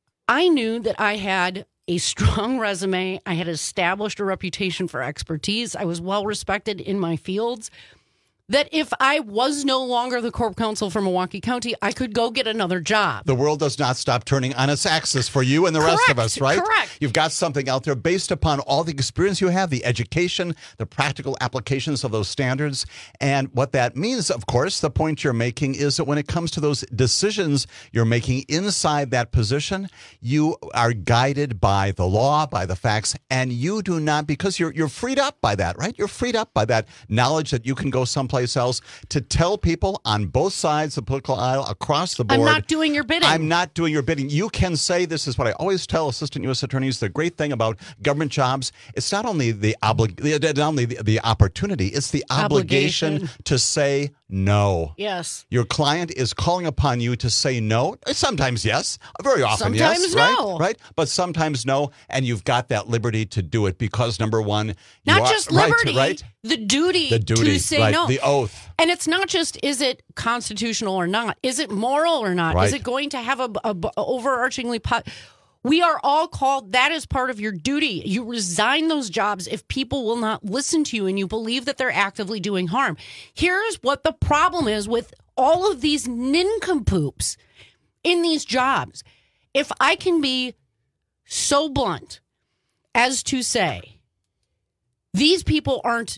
I knew that I had a strong resume. I had established a reputation for expertise. I was well respected in my fields. That if I was no longer the Corp Counsel for Milwaukee County, I could go get another job. The world does not stop turning on its axis for you and the Correct. rest of us, right? Correct. You've got something out there based upon all the experience you have, the education, the practical applications of those standards. And what that means, of course, the point you're making is that when it comes to those decisions you're making inside that position, you are guided by the law, by the facts, and you do not, because you're you're freed up by that, right? You're freed up by that knowledge that you can go someplace else to tell people on both sides of the political aisle across the board. I'm not doing your bidding. I'm not doing your bidding. You can say, this is what I always tell assistant U S attorneys, the great thing about government jobs, it's not only the oblig- not only the, the opportunity, it's the obligation, obligation to say no. Yes. Your client is calling upon you to say no. Sometimes yes. Very often sometimes yes. no. Right? Right? But sometimes no. And you've got that liberty to do it because, number one, not you are, just liberty, right, right? The duty, the duty to say right, no. The oath. And it's not just, is it constitutional or not? Is it moral or not? Right. Is it going to have a, a, a overarchingly... Po- we are all called, that is part of your duty. You resign those jobs if people will not listen to you and you believe that they're actively doing harm. Here's what the problem is with all of these nincompoops in these jobs. If I can be so blunt as to say, these people aren't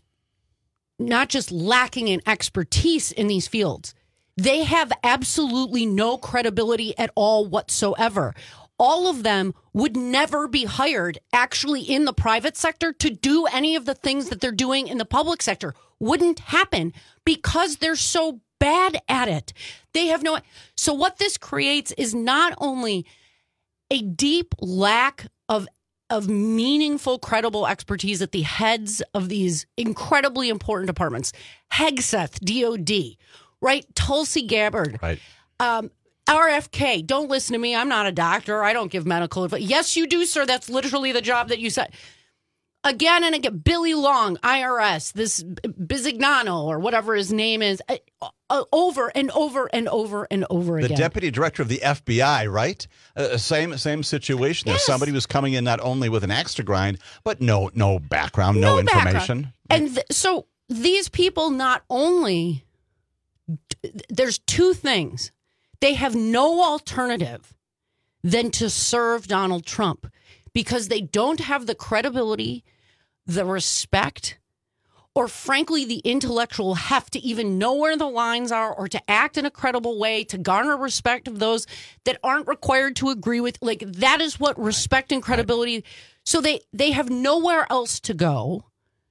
not just lacking in expertise in these fields, they have absolutely no credibility at all whatsoever. all of them would never be hired actually in the private sector to do any of the things that they're doing in the public sector. Wouldn't happen because they're so bad at it. They have no. So what this creates is not only a deep lack of of meaningful, credible expertise at the heads of these incredibly important departments. Hegseth, D O D, right? Tulsi Gabbard, right? Um, R F K. Don't listen to me. I'm not a doctor. I don't give medical advice. Yes, you do, sir. That's literally the job that you said. Again and again, Billy Long, I R S, this Bisignano or whatever his name is, uh, uh, over and over and over and over the again. The deputy director of the F B I, right? Uh, same same situation. Yes. There, somebody was coming in not only with an axe to grind, but no no background, no, no information. Background. And th- so these people not only, there's two things. They have no alternative than to serve Donald Trump because they don't have the credibility, the respect, or frankly, the intellectual heft to even know where the lines are or to act in a credible way, to garner respect of those that aren't required to agree with. Like, that is what respect and credibility. So they, they have nowhere else to go.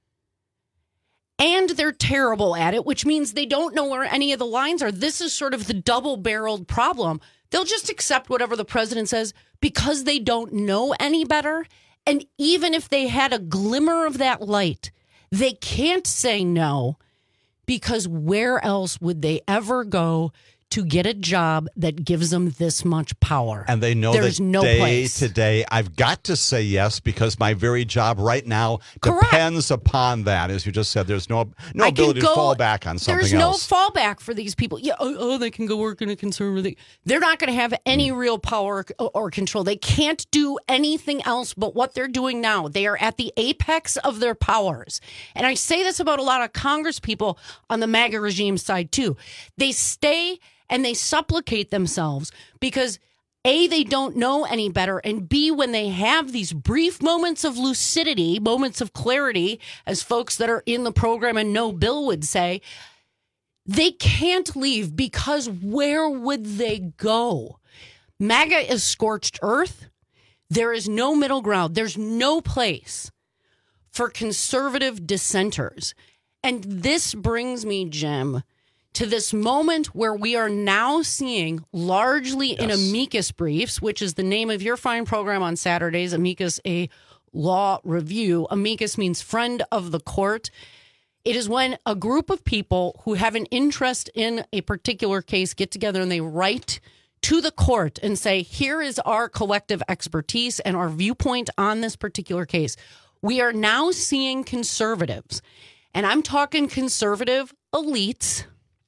And they're terrible at it, which means they don't know where any of the lines are. This is sort of the double-barreled problem. They'll just accept whatever the president says because they don't know any better. And even if they had a glimmer of that light, they can't say no because where else would they ever go to get a job that gives them this much power? And they know There's that no day place. to day, I've got to say yes because my very job right now Correct. depends upon that. As you just said, there's no no I ability can go, to fall back on something there's else. There's no fallback for these people. Yeah, oh, oh, they can go work in a conservative. They're not going to have any Hmm. real power or, or control. They can't do anything else but what they're doing now. They are at the apex of their powers. And I say this about a lot of Congress people on the MAGA regime side, too. They stay and they supplicate themselves because A, they don't know any better, and B, when they have these brief moments of lucidity, moments of clarity, as folks that are in the program and know Bill would say, they can't leave because where would they go? MAGA is scorched earth. There is no middle ground. There's no place for conservative dissenters. And this brings me, Jim, to this moment where we are now seeing largely yes. in amicus briefs, which is the name of your fine program on Saturdays, Amicus, a law review. Amicus means friend of the court. It is when a group of people who have an interest in a particular case get together and they write to the court and say, here is our collective expertise and our viewpoint on this particular case. We are now seeing conservatives, and I'm talking conservative elites.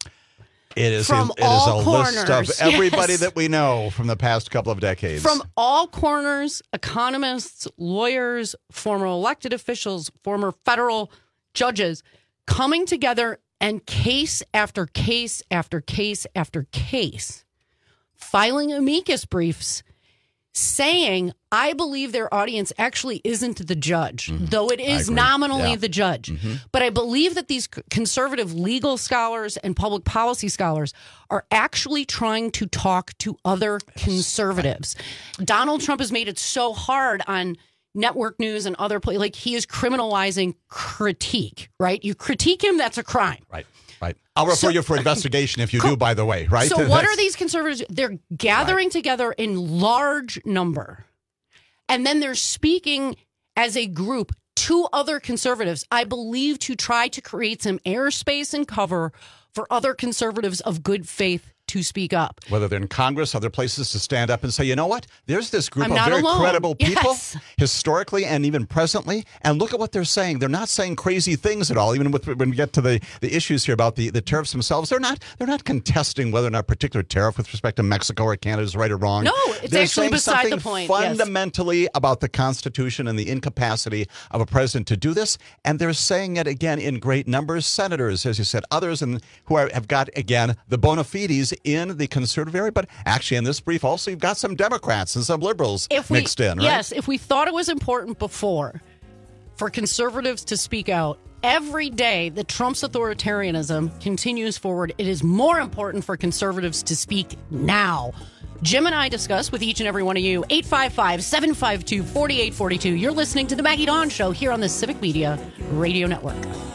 It is from a, it all is a corners. list of everybody Yes. that we know from the past couple of decades. From all corners, economists, lawyers, former elected officials, former federal judges coming together and case after case after case after case, filing amicus briefs saying, I believe their audience actually isn't the judge, mm-hmm. though it is nominally yeah. the judge. Mm-hmm. But I believe that these conservative legal scholars and public policy scholars are actually trying to talk to other yes. conservatives. Right. Donald Trump has made it so hard on network news and other places. Like, he is criminalizing critique, right? You critique him, that's a crime. Right. Right. I'll refer So- you for investigation if you do, by the way, right? So what That's- are these conservatives? They're gathering Right. together in large number, and then they're speaking as a group to other conservatives, I believe, to try to create some airspace and cover for other conservatives of good faith to speak up. Whether they're in Congress, other places, to stand up and say, you know what? There's this group I'm of not very alone. credible people, Yes. historically and even presently, and look at what they're saying. They're not saying crazy things at all. Even with, when we get to the, the issues here about the, the tariffs themselves, they're not they're not contesting whether or not a particular tariff with respect to Mexico or Canada is right or wrong. No, it's they're actually saying beside the something point, yes. fundamentally about the Constitution and the incapacity of a president to do this, and they're saying it again in great numbers. Senators, as you said, others, and who are, have got again the bona fides in the conservative area, but actually in this brief also you've got some Democrats and some liberals If we, mixed in, right? Yes, if we thought it was important before for conservatives to speak out, every day that Trump's authoritarianism continues forward, it is more important for conservatives to speak now. Jim and I discuss with each and every one of you. eight five five, seven five two, four eight four two. You're listening to the Maggie Dawn Show here on the Civic Media Radio Network.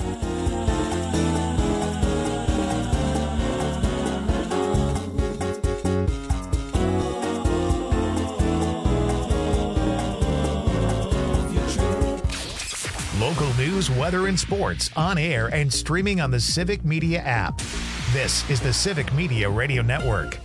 Local news, weather, and sports on air and streaming on the Civic Media app. This is the Civic Media Radio Network.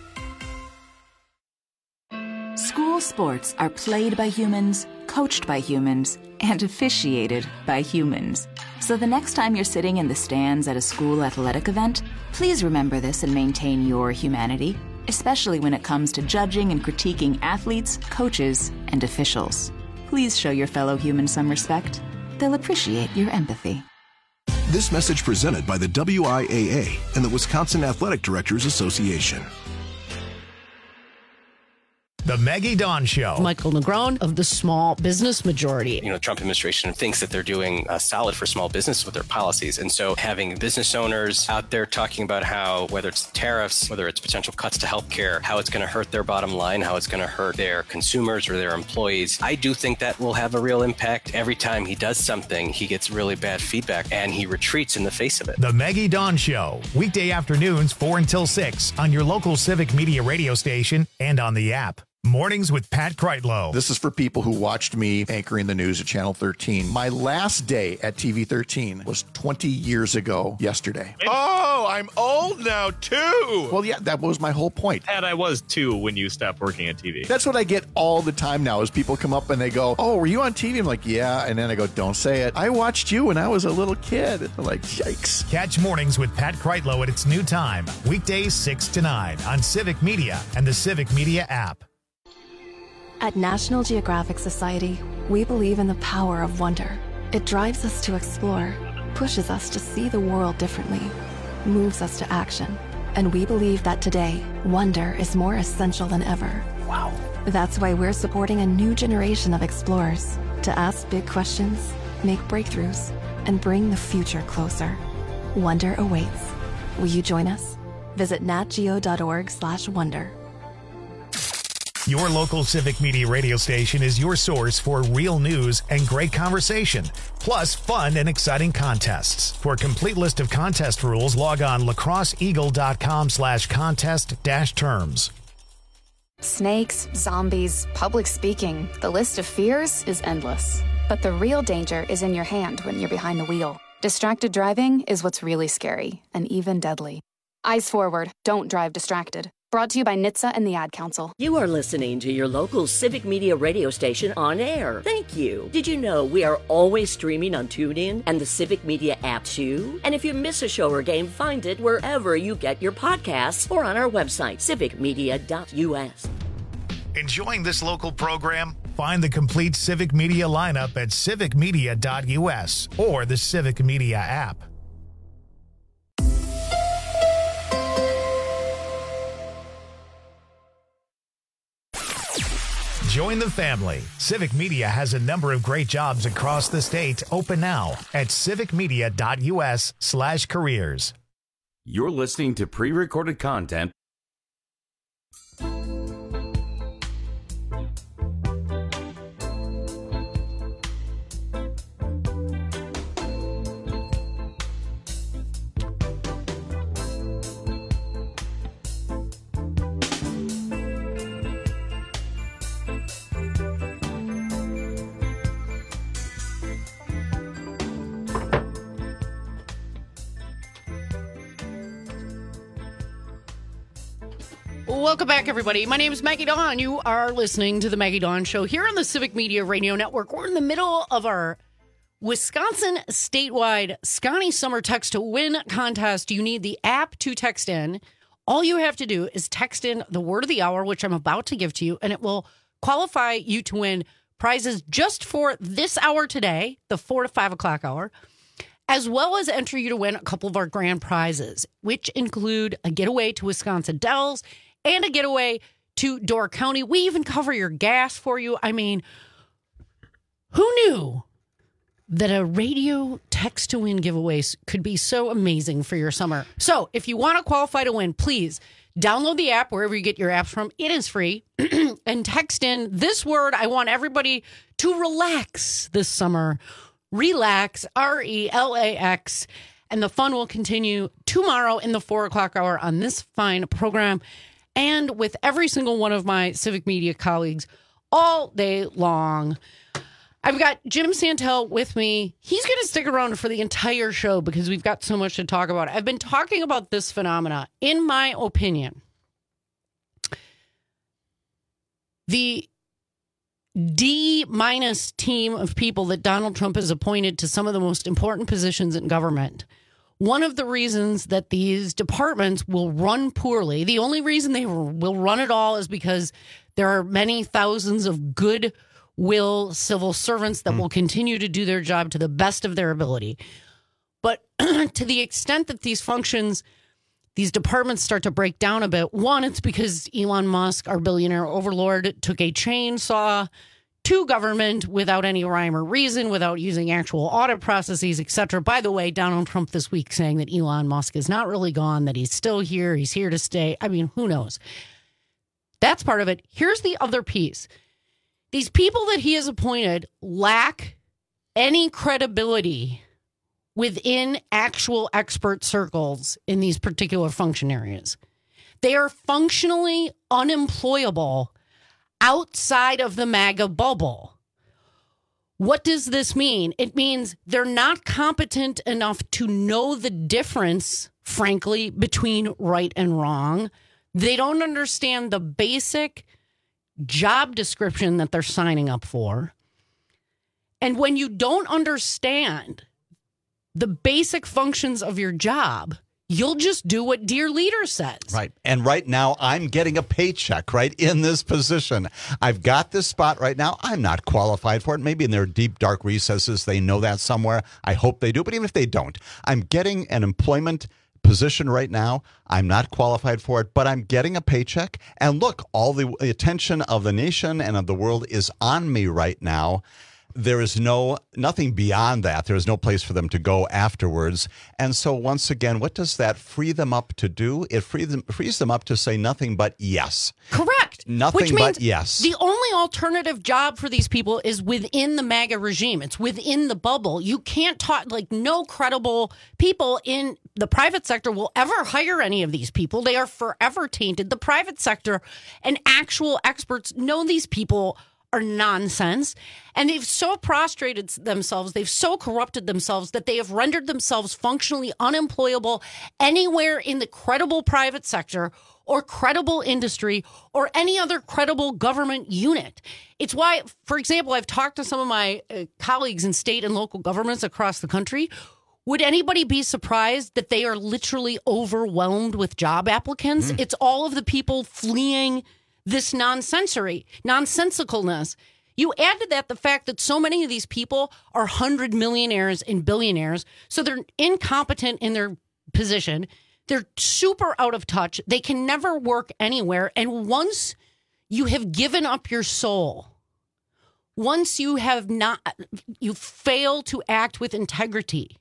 School sports are played by humans, coached by humans, and officiated by humans. So the next time you're sitting in the stands at a school athletic event, please remember this and maintain your humanity, especially when it comes to judging and critiquing athletes, coaches, and officials. Please show your fellow humans some respect. They'll appreciate your empathy. This message presented by the W I A A and the Wisconsin Athletic Directors Association. The Maggie Dawn Show. Michael Negron of the Small Business Majority. You know, the Trump administration thinks that they're doing uh, solid for small business with their policies. And so having business owners out there talking about how, whether it's tariffs, whether it's potential cuts to healthcare, how it's going to hurt their bottom line, how it's going to hurt their consumers or their employees, I do think that will have a real impact. Every time he does something, he gets really bad feedback and he retreats in the face of it. The Maggie Dawn Show. Weekday afternoons, four until six on your local Civic Media radio station and on the app. Mornings with Pat Kreitlow. This is for people who watched me anchoring the news at Channel thirteen. My last day at T V thirteen was twenty years ago yesterday. Oh, I'm old now, too. Well, yeah, that was my whole point. And I was, too, when you stopped working at T V. That's what I get all the time now is people come up and they go, oh, were you on T V? I'm like, yeah. And then I go, don't say it. I watched you when I was a little kid. They're like, yikes. Catch Mornings with Pat Kreitlow at its new time. Weekdays six to nine on Civic Media and the Civic Media app. At National Geographic Society, we believe in the power of wonder. It drives us to explore, pushes us to see the world differently, moves us to action. And we believe that today, wonder is more essential than ever. Wow. That's why we're supporting a new generation of explorers to ask big questions, make breakthroughs, and bring the future closer. Wonder awaits. Will you join us? Visit natgeo.org slash wonder. Your local Civic Media radio station is your source for real news and great conversation, plus fun and exciting contests. For a complete list of contest rules, log on lacrosseeagle.com slash contest dash terms. Snakes, zombies, public speaking. The list of fears is endless. But the real danger is in your hand when you're behind the wheel. Distracted driving is what's really scary and even deadly. Eyes forward. Don't drive distracted. Brought to you by N H T S A and the Ad Council. You are listening to your local Civic Media radio station on air. Thank you. Did you know we are always streaming on TuneIn and the Civic Media app too? And if you miss a show or game, find it wherever you get your podcasts or on our website, civic media dot u s. Enjoying this local program? Find the complete Civic Media lineup at civic media dot u s or the Civic Media app. Join the family. Civic Media has a number of great jobs across the state open now at civic media dot u s slash careers. You're listening to pre-recorded content. Welcome back, everybody. My name is Maggie Dawn. You are listening to the Maggie Dawn Show here on the Civic Media Radio Network. We're in the middle of our Wisconsin statewide Scotty Summer Text to Win contest. You need the app to text in. All you have to do is text in the word of the hour, which I'm about to give to you, and it will qualify you to win prizes just for this hour today, the four to five o'clock hour, as well as enter you to win a couple of our grand prizes, which include a getaway to Wisconsin Dells and a getaway to Door County. We even cover your gas for you. I mean, who knew that a radio text to win giveaway could be so amazing for your summer? So if you want to qualify to win, please Download the app wherever you get your apps from. It is free. And text in this word. I want everybody to relax this summer. Relax, R E L A X. And the fun will continue tomorrow in the four o'clock hour on this fine program and with every single one of my civic media colleagues all day long. I've got Jim Santel with me. He's going to stick around for the entire show because we've got so much to talk about. I've been talking about this phenomena. In my opinion, the D-minus team of people that Donald Trump has appointed to some of the most important positions in government, one of the reasons that these departments will run poorly, the only reason they will run at all is because there are many thousands of good will civil servants that mm. will continue to do their job to the best of their ability. But to the extent that these functions, these departments start to break down a bit, one, it's because Elon Musk, our billionaire overlord, took a chainsaw to government without any rhyme or reason, without using actual audit processes, et cetera. By the way, Donald Trump this week saying that Elon Musk is not really gone, that he's still here, he's here to stay. I mean, who knows? That's part of it. Here's the other piece. These people that he has appointed lack any credibility within actual expert circles in these particular function areas. They are functionally unemployable outside of the MAGA bubble. What does this mean? It means they're not competent enough to know the difference, frankly, between right and wrong. They don't understand the basic job description that they're signing up for. And when you don't understand the basic functions of your job, you'll just do what Dear Leader says. Right. And right now, I'm getting a paycheck, right, in this position. I've got this spot right now. I'm not qualified for it. Maybe in their deep, dark recesses, they know that somewhere. I hope they do. But even if they don't, I'm getting an employment position right now. I'm not qualified for it, but I'm getting a paycheck. And look, all the attention of the nation and of the world is on me right now. There is no nothing beyond that. There is no place for them to go afterwards. And so once again, what does that free them up to do? It free them, frees them up to say nothing but yes. Correct. Nothing Which means but yes. The only alternative job for these people is within the MAGA regime. It's within the bubble. You can't talk, like, no credible people in the private sector will ever hire any of these people. They are forever tainted. The private sector and actual experts know these people are nonsense. And they've so prostrated themselves, they've so corrupted themselves that they have rendered themselves functionally unemployable anywhere in the credible private sector or credible industry or any other credible government unit. It's why, for example, I've talked to some of my uh, colleagues in state and local governments across the country. Would anybody be surprised that they are literally overwhelmed with job applicants? Mm. It's all of the people fleeing this nonsensory, nonsensicalness. You add to that the fact that so many of these people are hundred millionaires and billionaires, so they're incompetent in their position. They're super out of touch. They can never work anywhere. And once you have given up your soul, once you have not, you fail to act with integrity,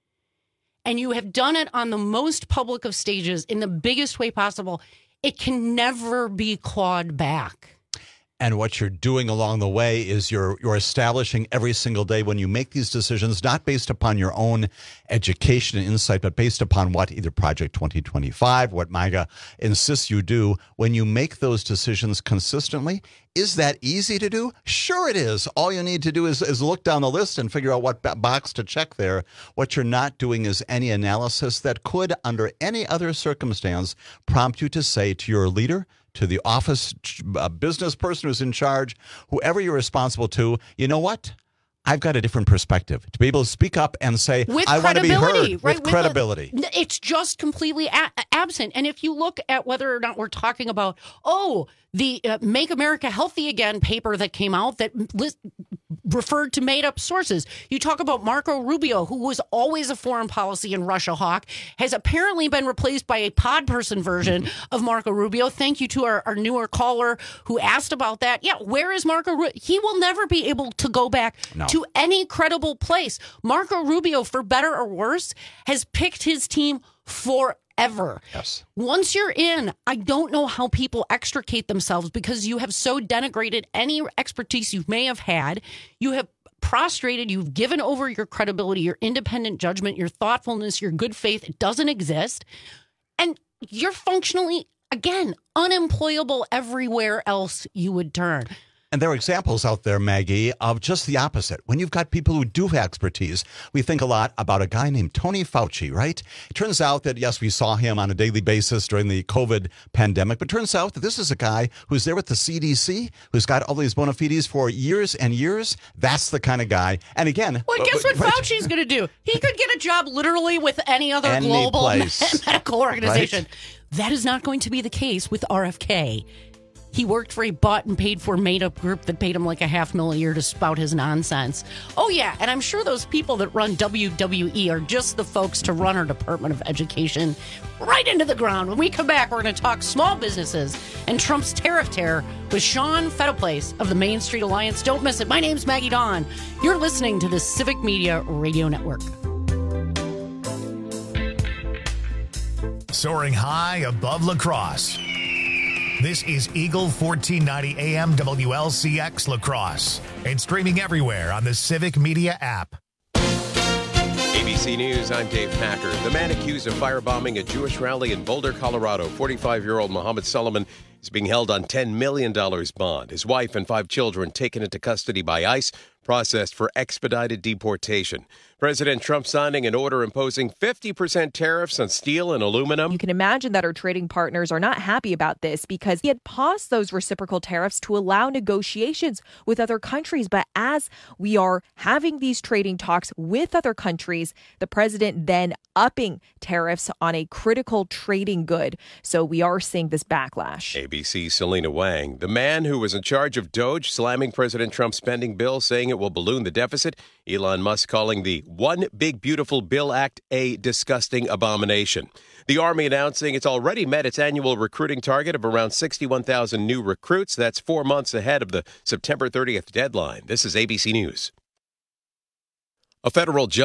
and you have done it on the most public of stages in the biggest way possible, it can never be clawed back. And what you're doing along the way is you're you're establishing every single day when you make these decisions, not based upon your own education and insight, but based upon what either Project twenty twenty-five, what MAGA insists you do. When you make those decisions consistently, is that easy to do? Sure it is. All you need to do is, is look down the list and figure out what box to check there. What you're not doing is any analysis that could, under any other circumstance, prompt you to say to your leader, to the office uh, business person who's in charge, whoever you're responsible to, you know what? I've got a different perspective. To be able to speak up and say, with I want to be heard right? with, with credibility. A, it's just completely a- absent. And if you look at whether or not we're talking about, oh, the uh, Make America Healthy Again paper that came out that list, referred to made-up sources. You talk about Marco Rubio, who was always a foreign policy and Russia hawk, has apparently been replaced by a pod person version of Marco Rubio. Thank you to our, our newer caller who asked about that. Yeah, where is Marco Rubio? He will never be able to go back no. to any credible place. Marco Rubio, for better or worse, has picked his team forever. ever. Yes. Once you're in, I don't know how people extricate themselves because you have so denigrated any expertise you may have had. You have prostrated, you've given over your credibility, your independent judgment, your thoughtfulness, your good faith. It doesn't exist. And you're functionally, again, unemployable everywhere else you would turn. And there are examples out there, Maggie, of just the opposite. When you've got people who do have expertise, we think a lot about a guy named Tony Fauci, right? It turns out that, yes, we saw him on a daily basis during the COVID pandemic, but turns out that this is a guy who's there with the C D C, who's got all these bona fides for years and years. That's the kind of guy. And again... Well, guess what right. Fauci's going to do? He could get a job literally with any other Any global place. medical organization. Right? That is not going to be the case with R F K. He worked for a bought and paid for made-up group that paid him like a half mil a year to spout his nonsense. Oh, yeah, and I'm sure those people that run W W E are just the folks to run our Department of Education right into the ground. When we come back, we're going to talk small businesses and Trump's tariff terror with Sean Fetterplace of the Main Street Alliance. Don't miss it. My name's Maggie Dawn. You're listening to the Civic Media Radio Network. Soaring high above La Crosse. This is Eagle fourteen ninety A M W L C X La Crosse and streaming everywhere on the Civic Media app. A B C News, I'm Dave Packer. The man accused of firebombing a Jewish rally in Boulder, Colorado, forty-five-year-old Mohammed Solomon, is being held on ten million dollars bond. His wife and five children taken into custody by ICE, processed for expedited deportation. President Trump signing an order imposing fifty percent tariffs on steel and aluminum. You can imagine that our trading partners are not happy about this because he had paused those reciprocal tariffs to allow negotiations with other countries. But as we are having these trading talks with other countries, the president then upping tariffs on a critical trading good. So we are seeing this backlash. A B C's Selena Wang, the man who was in charge of DOGE, slamming President Trump's spending bill, saying it will balloon the deficit. Elon Musk calling the One Big Beautiful Bill Act a disgusting abomination. The Army announcing it's already met its annual recruiting target of around sixty-one thousand new recruits. That's four months ahead of the September thirtieth deadline. This is A B C News. A federal judge